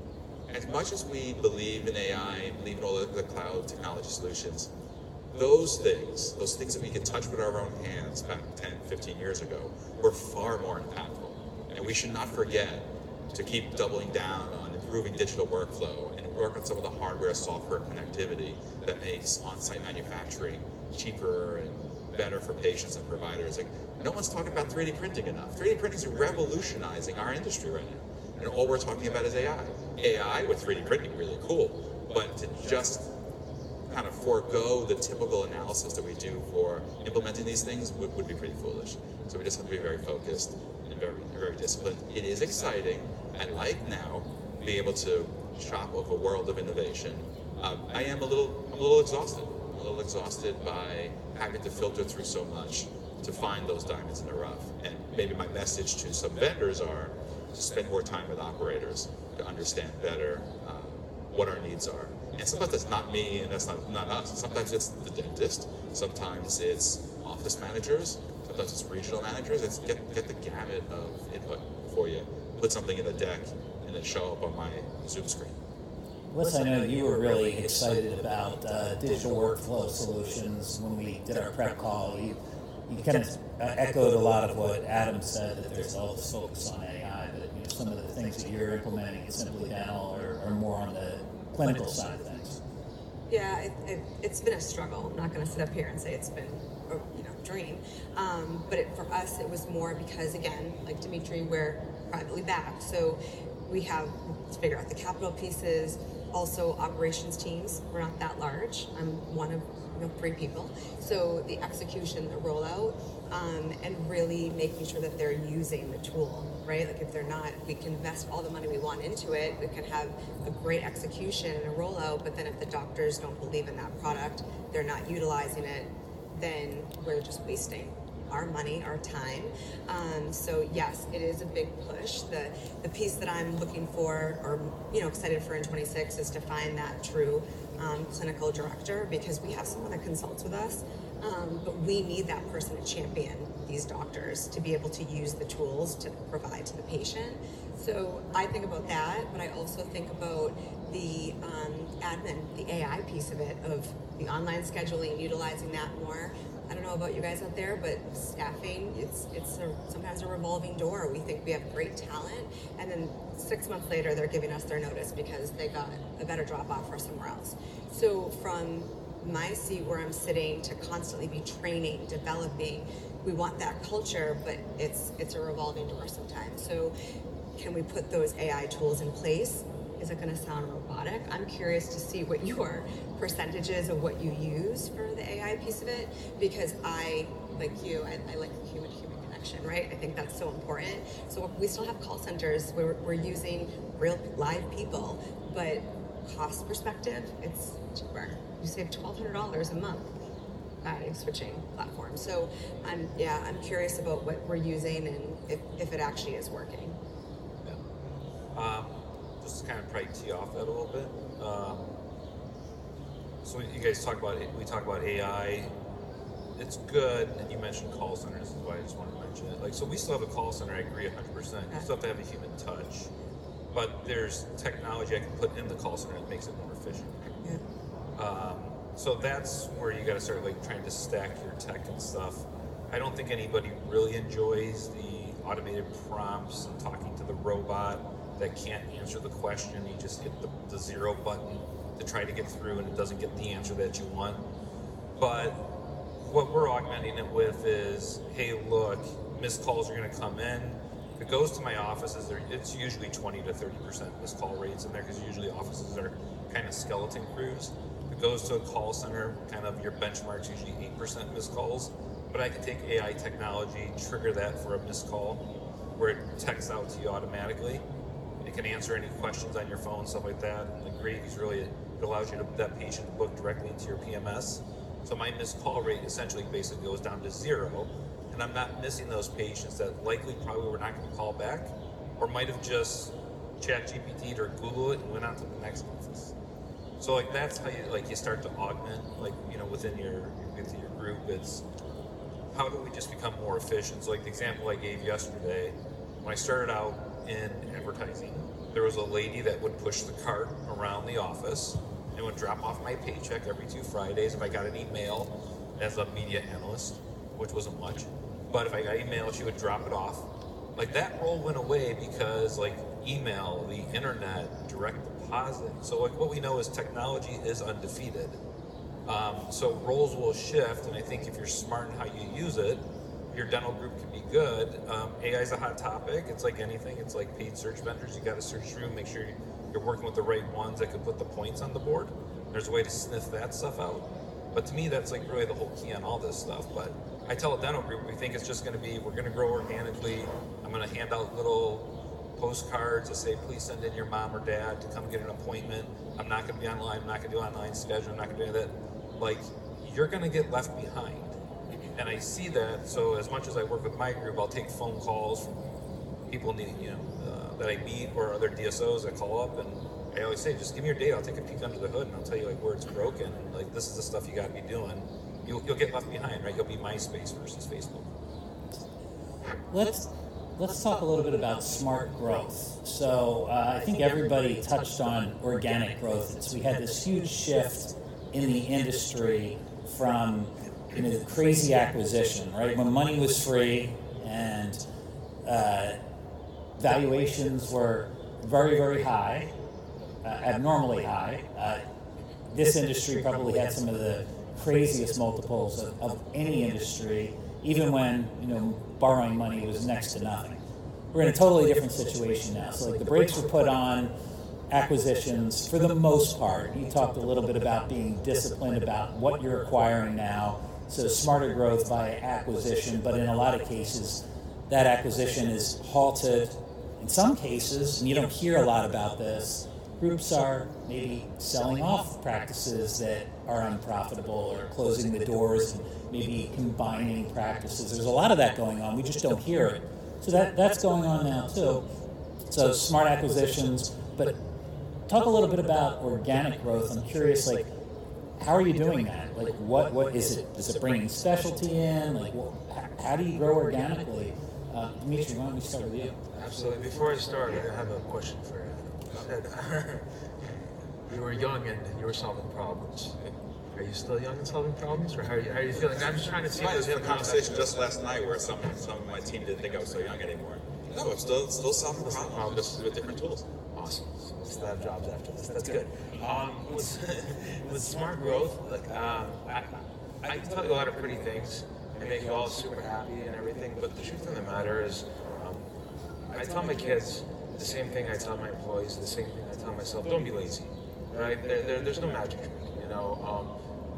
As much as we believe in A I, believe in all the, the cloud technology solutions, those things, those things that we could touch with our own hands back ten, fifteen years ago, were far more impactful. And we should not forget to keep doubling down on improving digital workflow and work on some of the hardware, software connectivity that makes on-site manufacturing cheaper and better for patients and providers. Like, no one's talking about three D printing enough. three D printing is revolutionizing our industry right now. And all we're talking about is A I. A I with three D printing, really cool. But to just kind of forego the typical analysis that we do for implementing these things would, would be pretty foolish. So we just have to be very focused and very, very disciplined. It is exciting. I like now being able to shop of a world of innovation. Um, I am a little, I'm a little exhausted. I'm a little exhausted by having to filter through so much to find those diamonds in the rough. And maybe my message to some vendors are to spend more time with operators to understand better uh, what our needs are. And sometimes that's not me, and that's not, not us. Sometimes it's the dentist. Sometimes it's office managers. Sometimes it's regional managers. It's get, get the gamut of input for you. Put something in the deck and then show up on my Zoom screen. Liz, I know you were really excited about uh, digital workflow solutions when we did our prep call. You, you kind of uh, echoed a lot of what Adam said, that there's all this focus on A I, but you know, some of the things that you're implementing at Simply Dental are, are more on the clinical side of things. Yeah, it, it, it's been a struggle. I'm not going to sit up here and say it's been a you know dream, um, but it, for us it was more because, again, like Dimitri, we're privately backed. So we have to figure out the capital pieces, also operations teams. We're not that large. I'm one of you know, three people. So the execution, the rollout, um, and really making sure that they're using the tool, right? Like if they're not, we can invest all the money we want into it. We can have a great execution and a rollout, but then if the doctors don't believe in that product, they're not utilizing it, then we're just wasting our money, our time. Um, so yes, it is a big push. The the piece that I'm looking for, or you know, excited for in twenty-six, is to find that true um, clinical director, because we have someone that consults with us, um, but we need that person to champion these doctors to be able to use the tools to provide to the patient. So I think about that, but I also think about the um, admin, the A I piece of it, of the online scheduling, utilizing that more. I don't know about you guys out there, but staffing, it's it's a, sometimes a revolving door. We think we have great talent, and then six months later, they're giving us their notice because they got a better drop off for somewhere else. So from my seat where I'm sitting to constantly be training, developing, we want that culture, but it's it's a revolving door sometimes. So can we put those A I tools in place? Is it going to sound robotic? I'm curious to see what your percentages of what you use for the A I piece of it, because I, like you, I, I like the human-to-human connection, right? I think that's so important. So we still have call centers where we're using real live people, but cost perspective, it's cheaper. You save twelve hundred dollars a month by switching platforms. So I'm, yeah, I'm curious about what we're using and if, if it actually is working. Yeah. Um, just to kind of probably tee off that a little bit. Um, so you guys talk about it, we talk about A I. It's good, and you mentioned call centers. This is why I just wanted to mention it. Like, so we still have a call center. I agree one hundred percent. You still have to have a human touch, but there's technology I can put in the call center that makes it more efficient. Yeah. Um, so that's where you got to start like trying to stack your tech and stuff. I don't think anybody really enjoys the automated prompts and talking to the robot that can't answer the question. You just hit the, the zero button to try to get through, and it doesn't get the answer that you want. But what we're augmenting it with is, hey, look, missed calls are going to come in. If it goes to my offices, it's usually twenty to thirty percent missed call rates in there, because usually offices are kind of skeleton crews. If it goes to a call center, kind of your benchmark's usually eight percent missed calls. But I can take A I technology, trigger that for a missed call, where it texts out to you automatically. It can answer any questions on your phone, stuff like that. And the great is really, it allows you to, that patient to book directly into your P M S. So my missed call rate essentially basically goes down to zero. And I'm not missing those patients that likely probably were not going to call back, or might have just chat G P T'd or Google it and went on to the next office. So like that's how you like you start to augment, like, you know, within your within your group. It's how do we just become more efficient? So like the example I gave yesterday, when I started out in advertising, there was a lady that would push the cart around the office and would drop off my paycheck every two Fridays if I got an email as a media analyst, which wasn't much. But if I got email, she would drop it off. Like that role went away because like email, the internet, direct deposit. So like what we know is technology is undefeated. Um, so roles will shift, and I think if you're smart in how you use it, your dental group can be good. Um, A I is a hot topic. It's like anything. It's like paid search vendors. You got to search through, make sure you're working with the right ones that can put the points on the board. There's a way to sniff that stuff out. But to me, that's like really the whole key on all this stuff. But I tell a dental group, we think it's just going to be, we're going to grow organically. I'm going to hand out little postcards that say, please send in your mom or dad to come get an appointment. I'm not going to be online. I'm not going to do online schedule. I'm not going to do that. Like, you're going to get left behind. And I see that, so as much as I work with my group, I'll take phone calls from people need, you know, uh, that I meet or other D S Os that call up, and I always say, just give me your data, I'll take a peek under the hood, and I'll tell you like where it's broken, and like this is the stuff you got to be doing. You'll, you'll get left behind, right? You'll be MySpace versus Facebook. Let's let's talk a little bit about smart growth. So uh, I think everybody touched on organic growth. It's, we had this huge shift in the industry from, you know, the crazy acquisition, right? When money was free and uh, valuations were very, very high, uh, abnormally high. Uh, this industry probably had some of the craziest multiples of, of any industry, even when, you know, borrowing money was next to nothing. we're in a totally different situation now. So like the brakes were put on acquisitions for the most part. You talked a little bit about being disciplined about what you're acquiring now. So smarter growth via acquisition, but in a lot of cases, that acquisition is halted. In some cases, and you don't hear a lot about this, groups are maybe selling off practices that are unprofitable or closing the doors and maybe combining practices. There's a lot of that going on. We just don't hear it. So that, that's going on now too. So smart acquisitions, but talk a little bit about organic growth. I'm curious, like, how are you doing that? Like, what, what is it? Is it bringing specialty in? Like, what, how do you grow organically? Uh, Dimitri, why don't we start with you? Absolutely. Before I start, I have a question for you. You were young and you were solving problems. Are you still young and solving problems, or how are you, how are you feeling? I'm just trying to see. I had a conversation just last night where some some of my team didn't think I was so young anymore. No, I'm still still solving problems, just with different tools. Awesome. So we'll still have jobs after this. That's good. Um, with, with smart growth, like um, I, I can tell you a lot of pretty things and make you all super happy and everything, but the truth of the matter is, um, I tell my kids the same thing I tell my employees, the same thing I tell myself. Don't be lazy, right? There, there, there's no magic trick, you know. Um,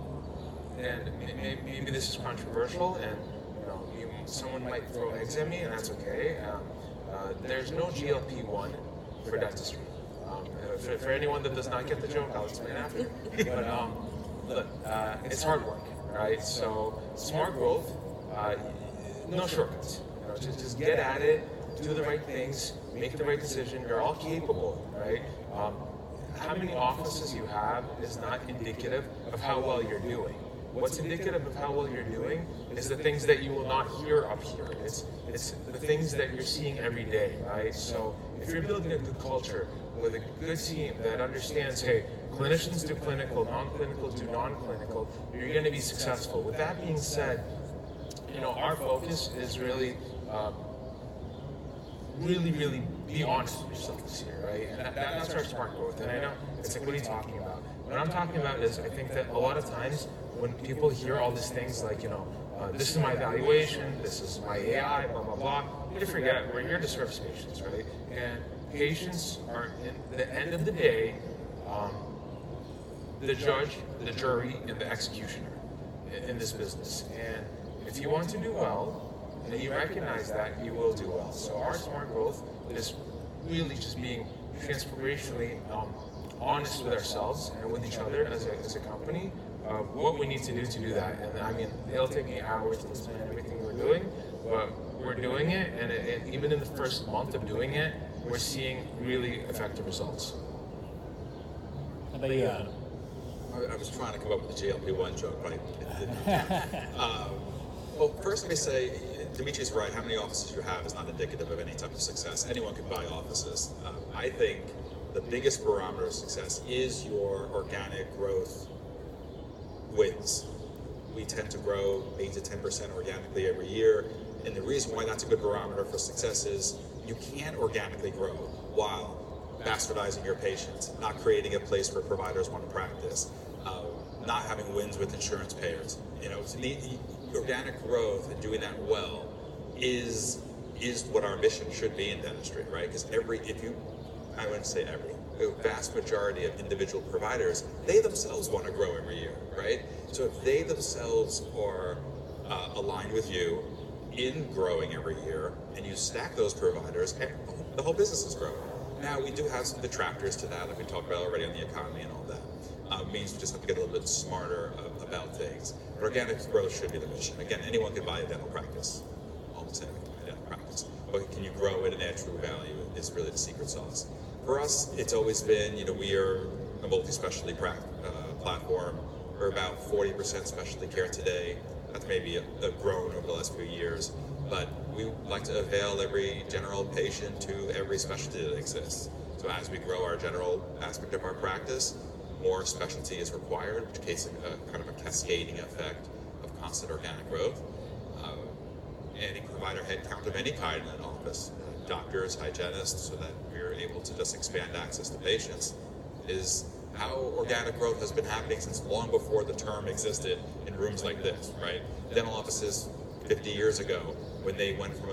and maybe, maybe this is controversial, and you know, you, someone might throw eggs at me, and that's okay. Um, uh, there's no G L P one for dentistry. Um, for, for anyone that does not get the joke, I'll explain after. But um, look, uh, it's hard work, right? So smart growth, uh, no shortcuts. You know, just just get at it, do the right things, make the right decision. You're all capable, right? Um, how many offices you have is not indicative of how well you're doing. What's indicative of how well you're doing is the things that you will not hear up here. It's it's the things that you're seeing every day, right? So if you're building a good culture with a good team that understands, hey, clinicians do clinical, non-clinical do non-clinical, you're going to be successful. With that being said, you know, our focus is really, um, really, really be honest with yourself this year, right? And that, that's our smart growth. And I know it's like, what are you talking about? What I'm talking about is, I think that a lot of times when people hear all these things like, you know, uh, this is my evaluation, this is my A I, blah, blah, blah, you forget, we're here to service patients, right? And patients are, in the end of the day, um, the judge, the jury, and the executioner in, in this business. And if you want to do well, and you recognize that, you will do well. So our smart growth is really just being transformationally um, honest with ourselves and with each other as a, as a company, uh, what we need to do to do that. And I mean, it'll take me hours to explain everything we're doing, but we're doing it, and, it, and even in the first month of doing it, we're seeing really effective results. How about you, Adam? I, I was trying to come up with a G L P one joke, but I didn't. um, well, first let me say, Dimitri's right. How many offices you have is not indicative of any type of success. Anyone can buy offices. Um, I think the biggest barometer of success is your organic growth wins. We tend to grow eight to ten percent organically every year. And the reason why that's a good barometer for success is you can't organically grow while bastardizing your patients, not creating a place where providers want to practice, uh, not having wins with insurance payers. You know, so the, the organic growth and doing that well is is what our mission should be in dentistry, right? Because every, if you, I wouldn't say every, the vast majority of individual providers, they themselves want to grow every year, right? So if they themselves are uh, aligned with you in growing every year, and you stack those providers, the whole business is growing. Now, we do have some detractors to that, like we talked about already on the economy and all that. Uh, it means we just have to get a little bit smarter uh, about things. But organic growth should be the mission. Again, anyone can buy a dental practice. Almost anyone can buy a dental practice. But can you grow it and add true value is really the secret sauce. For us, it's always been, you know, we are a multi-specialty pra- uh, platform. We're about forty percent specialty care today. That's maybe a, a grown over the last few years. But we like to avail every general patient to every specialty that exists. So as we grow our general aspect of our practice, more specialty is required, which creates a, kind of a cascading effect of constant organic growth. Uh, any provider headcount of any kind in an office, doctors, hygienists, so that we're able to just expand access to patients, is how organic growth has been happening since long before the term existed in rooms like this, right? Dental offices fifty years ago, when they went from a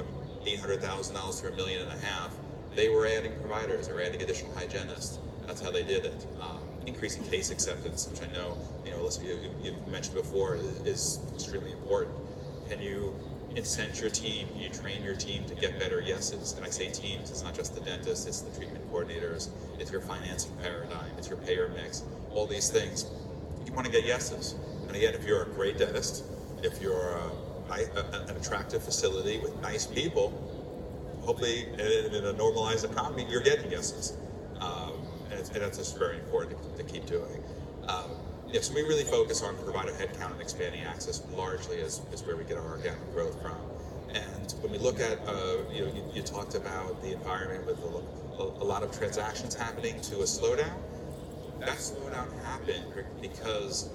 eight hundred thousand dollars to a million and a half, they were adding providers, they were adding additional hygienists. That's how they did it. Um, increasing case acceptance, which I know, you know, Alyssa, you, you've mentioned before, is, is extremely important. Can you incent your team, you train your team to get better yeses? And I say teams, it's not just the dentist, it's the treatment coordinators, it's your financing paradigm, it's your payer mix, all these things. You want to get yeses. And again, if you're a great dentist, if you're a, a, an attractive facility with nice people, hopefully in, in a normalized economy, you're getting yeses. Um, and, it's, and that's just very important to, to keep doing. Um, yeah, so we really focus on provider headcount and expanding access largely is, is where we get our organic growth from. And when we look at, uh, you know, you, you talked about the environment with a, a lot of transactions happening to a slowdown. That slowdown happened because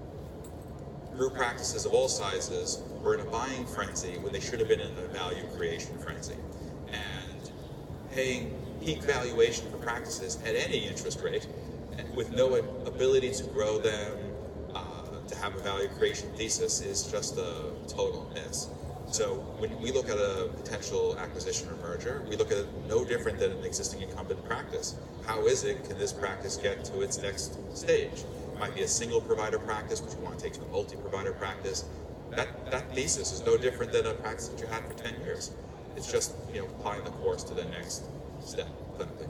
group practices of all sizes were in a buying frenzy when they should have been in a value creation frenzy. And paying peak valuation for practices at any interest rate with no ability to grow them, uh, to have a value creation thesis is just a total miss. So when we look at a potential acquisition or merger, we look at it no different than an existing incumbent practice. How is it, can this practice get to its next stage? It might be a single provider practice, which you want to take to a multi-provider practice. That, that thesis is no different than a practice that you had for ten years. It's just, you know, applying the course to the next step clinically.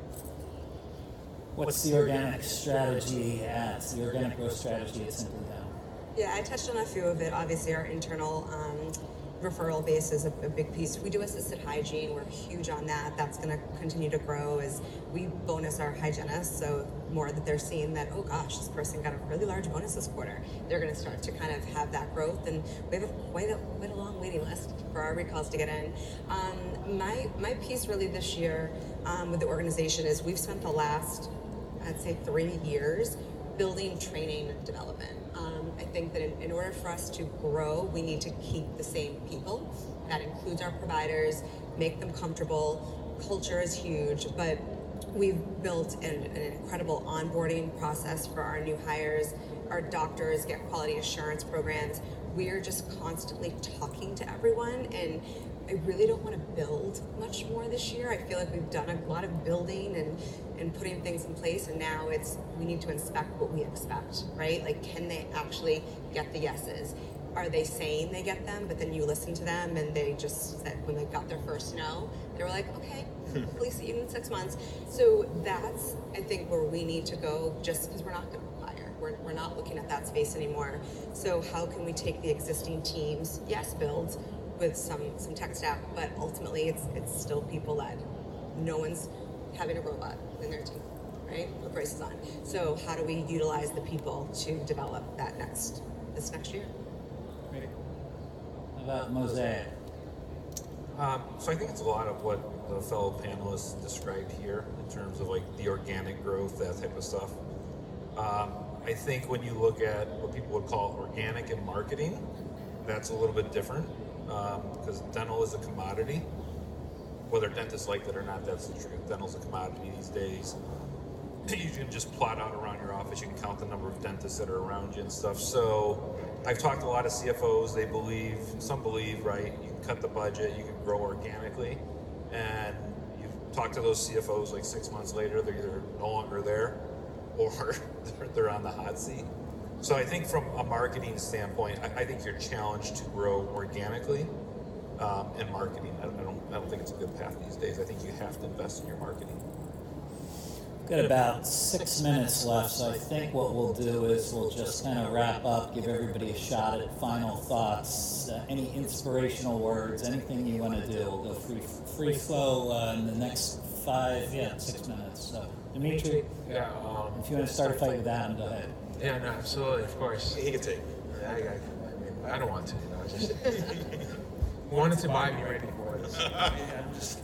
What's the organic strategy at, the organic growth strategy at Simply Dental? Yeah, I touched on a few of it. Obviously, our internal um, referral base is a, a big piece. We do assisted hygiene. We're huge on that. That's going to continue to grow as we bonus our hygienists. So more that they're seeing that, oh gosh, this person got a really large bonus this quarter. They're going to start to kind of have that growth. And we have a, quite, a, quite a long waiting list for our recalls to get in. Um, my, my piece really this year um, with the organization is we've spent the last, I'd say, three years building training and development. Um, I think that in, in order for us to grow, we need to keep the same people. That includes our providers, make them comfortable. Culture is huge, but we've built an, an incredible onboarding process for our new hires. Our doctors get quality assurance programs. We're just constantly talking to everyone, and I really don't want to build much more this year. I feel like we've done a lot of building and, and putting things in place, and now it's we need to inspect what we expect, right? Like, can they actually get the yeses? Are they saying they get them, but then you listen to them and they just said when they got their first no, they were like, okay, hopefully see you in six months. So that's, I think, where we need to go, just because we're not going to acquire. We're, we're not looking at that space anymore. So how can we take the existing teams, yes, build, with some some tech staff, but ultimately it's it's still people led. No one's having a robot in their team, right? The price is on. So how do we utilize the people to develop that next this next year? Great. How about Mosaic? Um, so I think it's a lot of what the fellow panelists described here in terms of like the organic growth, that type of stuff. Um, I think when you look at what people would call organic in marketing, that's a little bit different. Because um, dental is a commodity. Whether dentists like that or not, that's the truth. Dental's a commodity these days. You can just plot out around your office. You can count the number of dentists that are around you and stuff. So I've talked to a lot of C F Os. They believe, some believe, right, you can cut the budget, you can grow organically. And you talk to those C F Os like six months later, they're either no longer there or they're on the hot seat. So I think from a marketing standpoint, I, I think you're challenged to grow organically um, in marketing. I, I don't, I don't think it's a good path these days. I think you have to invest in your marketing. We've got about six minutes left, so I think what we'll do is we'll just kind of wrap up, give everybody a shot at final thoughts, uh, any inspirational words, anything you want to do. We'll go free free flow uh, in the next five, yeah, six minutes. So, Dimitri, Yeah. Um, if you want to start a fight with Adam, go ahead. yeah. No. Absolutely. Of course. He can take. I, I, I mean, I don't want to. You know. I just wanted to buy me right before this. Yeah. I'm just.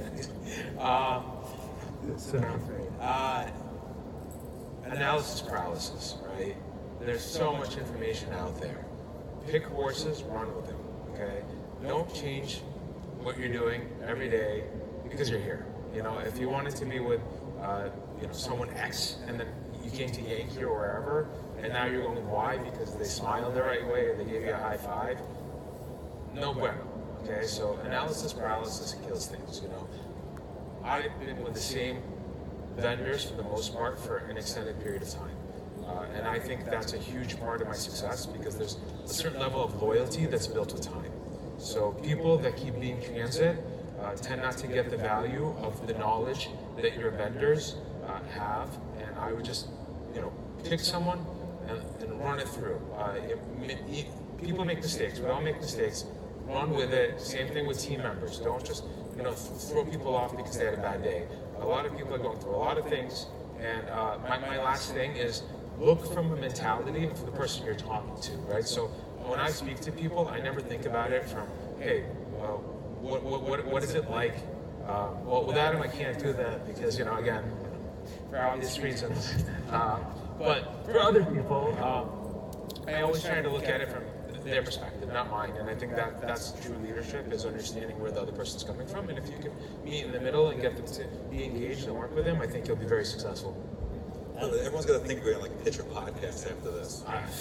um. So, uh, analysis paralysis, right? There's so much information out there. Pick horses, run with them, okay? Don't change what you're doing every day because you're here. You know, if you wanted to be with, uh, you know, someone X and then you came to Yankee or wherever, and now you're going Y because they smiled the right way or they gave you a high five, no bueno, Okay, so analysis paralysis kills things, you know. I've been with the same vendors for the most part for an extended period of time. Uh, and I think that's a huge part of my success because there's a certain level of loyalty that's built with time. So people that keep being transit uh, tend not to get the value of the knowledge that your vendors uh, have. And I would just, you know, pick someone and, and run it through. Uh, it, it, people make mistakes. We all make mistakes. Run with it. Same thing with team members. Don't just, you know, throw people off because they had a bad day. A lot of people are going through a lot of things. And uh, my, my last thing is look from a mentality for the person you're talking to, right? So when I speak to people, I never think about it from, hey, uh, what, what, what, what is it like? Uh, well, with Adam, I can't do that because, you know, again, for obvious reasons. Uh, but for other people, um, I always try to look at it from their perspective, not mine. And I think that that's true leadership, is understanding where the other person's coming from. And if you can meet in the middle and get them to be engaged and work with them, I think you'll be very successful. Well, everyone's going to think we're going to like pitch a podcast after this.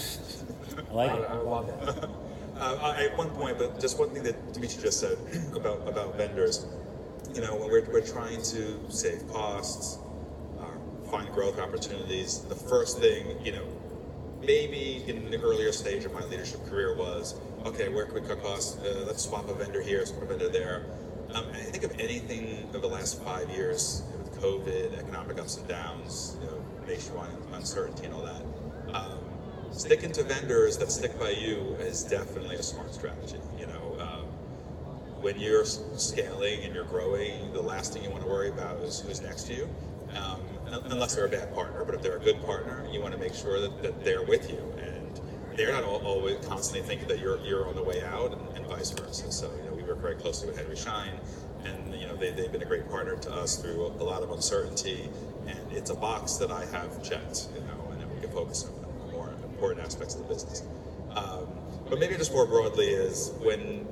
I like it. I, I love it. Uh, at one point, but just one thing that Dimitri just said about about vendors, you know, when we're, we're trying to save costs, uh, find growth opportunities, the first thing, you know, maybe in the earlier stage of my leadership career was, okay, where can we cut costs? Uh, let's swap a vendor here, swap a vendor there. Um, I think of anything over the last five years with COVID, economic ups and downs, you know, nationwide uncertainty and all that. Um, Sticking to vendors that stick by you is definitely a smart strategy. You know, um, when you're scaling and you're growing, the last thing you want to worry about is who's next to you, um, unless they're a bad partner. But if they're a good partner, you want to make sure that, that they're with you, and they're not always constantly thinking that you're you're on the way out, and, and vice versa. So, you know, we work very closely with Henry Schein, and you know they they've been a great partner to us through a lot of uncertainty, and it's a box that I have checked. You know, and then we can focus on more important aspects of the business. Um, but maybe just more broadly is when,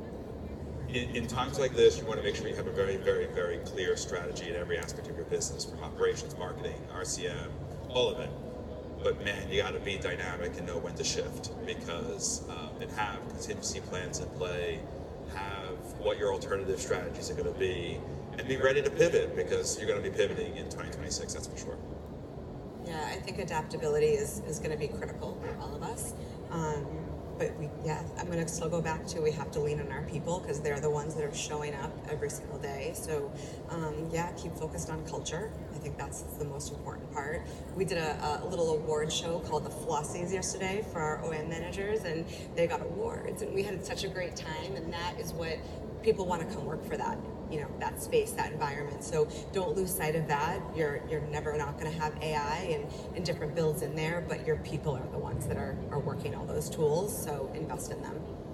in, in times like this, you want to make sure you have a very, very, very clear strategy in every aspect of your business, from operations, marketing, R C M, all of it. But man, you got to be dynamic and know when to shift, because um, and have contingency plans in play, have what your alternative strategies are going to be, and be ready to pivot, because you're going to be pivoting in twenty twenty-six, that's for sure. Yeah, I think adaptability is, is going to be critical for all of us. Um, but we, yeah, I'm going to still go back to we have to lean on our people, because they're the ones that are showing up every single day. So, um, yeah, keep focused on culture. I think that's the most important part. We did a, a little award show called the Flossies yesterday for our O M managers, and they got awards, and we had such a great time. And that is what people want to come work for, that, you know, that space, that environment. So don't lose sight of that. You're you're never not going to have A I and, and different builds in there, but your people are the ones that are, are working all those tools. So invest in them.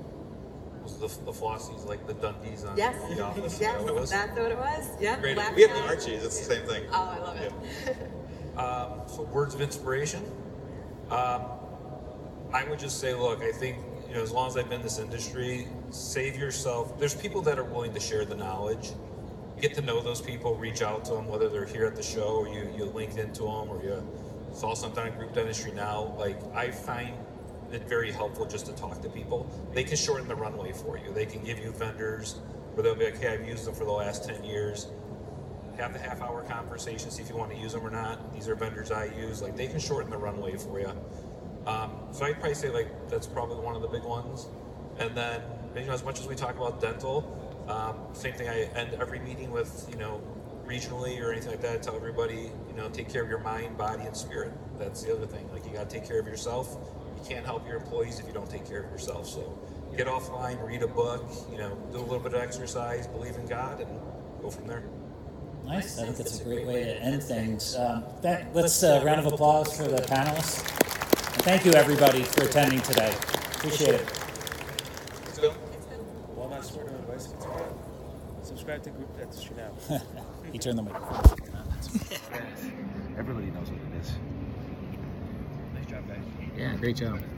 Was the, the Flossies like the Dundies on Yes, The Office? yes, Is that what it was? that's what it was. Yeah, Great. Laugh We have the Track. Archies, it's the same thing. Oh, I love it. Um, so words of inspiration. Um, I would just say, look, I think, you know, as long as I've been in this industry, save yourself. There's people that are willing to share the knowledge. Get to know those people, reach out to them, whether they're here at the show or you, you linked into them or you saw something on Group Dentistry Now. Like, I find it very helpful just to talk to people. They can shorten the runway for you. They can give you vendors where they'll be like, hey, I've used them for the last ten years. Have the half hour conversation, see if you want to use them or not. These are vendors I use. Like, they can shorten the runway for you. Um, so I'd probably say, like, that's probably one of the big ones. And then, you know, as much as we talk about dental, um, same thing, I end every meeting with, you know, regionally or anything like that, tell everybody, you know, take care of your mind, body, and spirit. That's the other thing. Like, you got to take care of yourself. You can't help your employees if you don't take care of yourself. So get offline, read a book, you know, do a little bit of exercise, believe in God, and go from there. Nice. I think that's a great way to end things. Um, that, let's uh, round of applause for the panelists. And thank you, everybody, for attending today. Appreciate it. Thanks, Bill. Well, not sort of advice. Subscribe. Subscribe to Group Dentistry Now. He turned the microphone. Everybody knows what it is. Nice job, guys. Yeah, great job.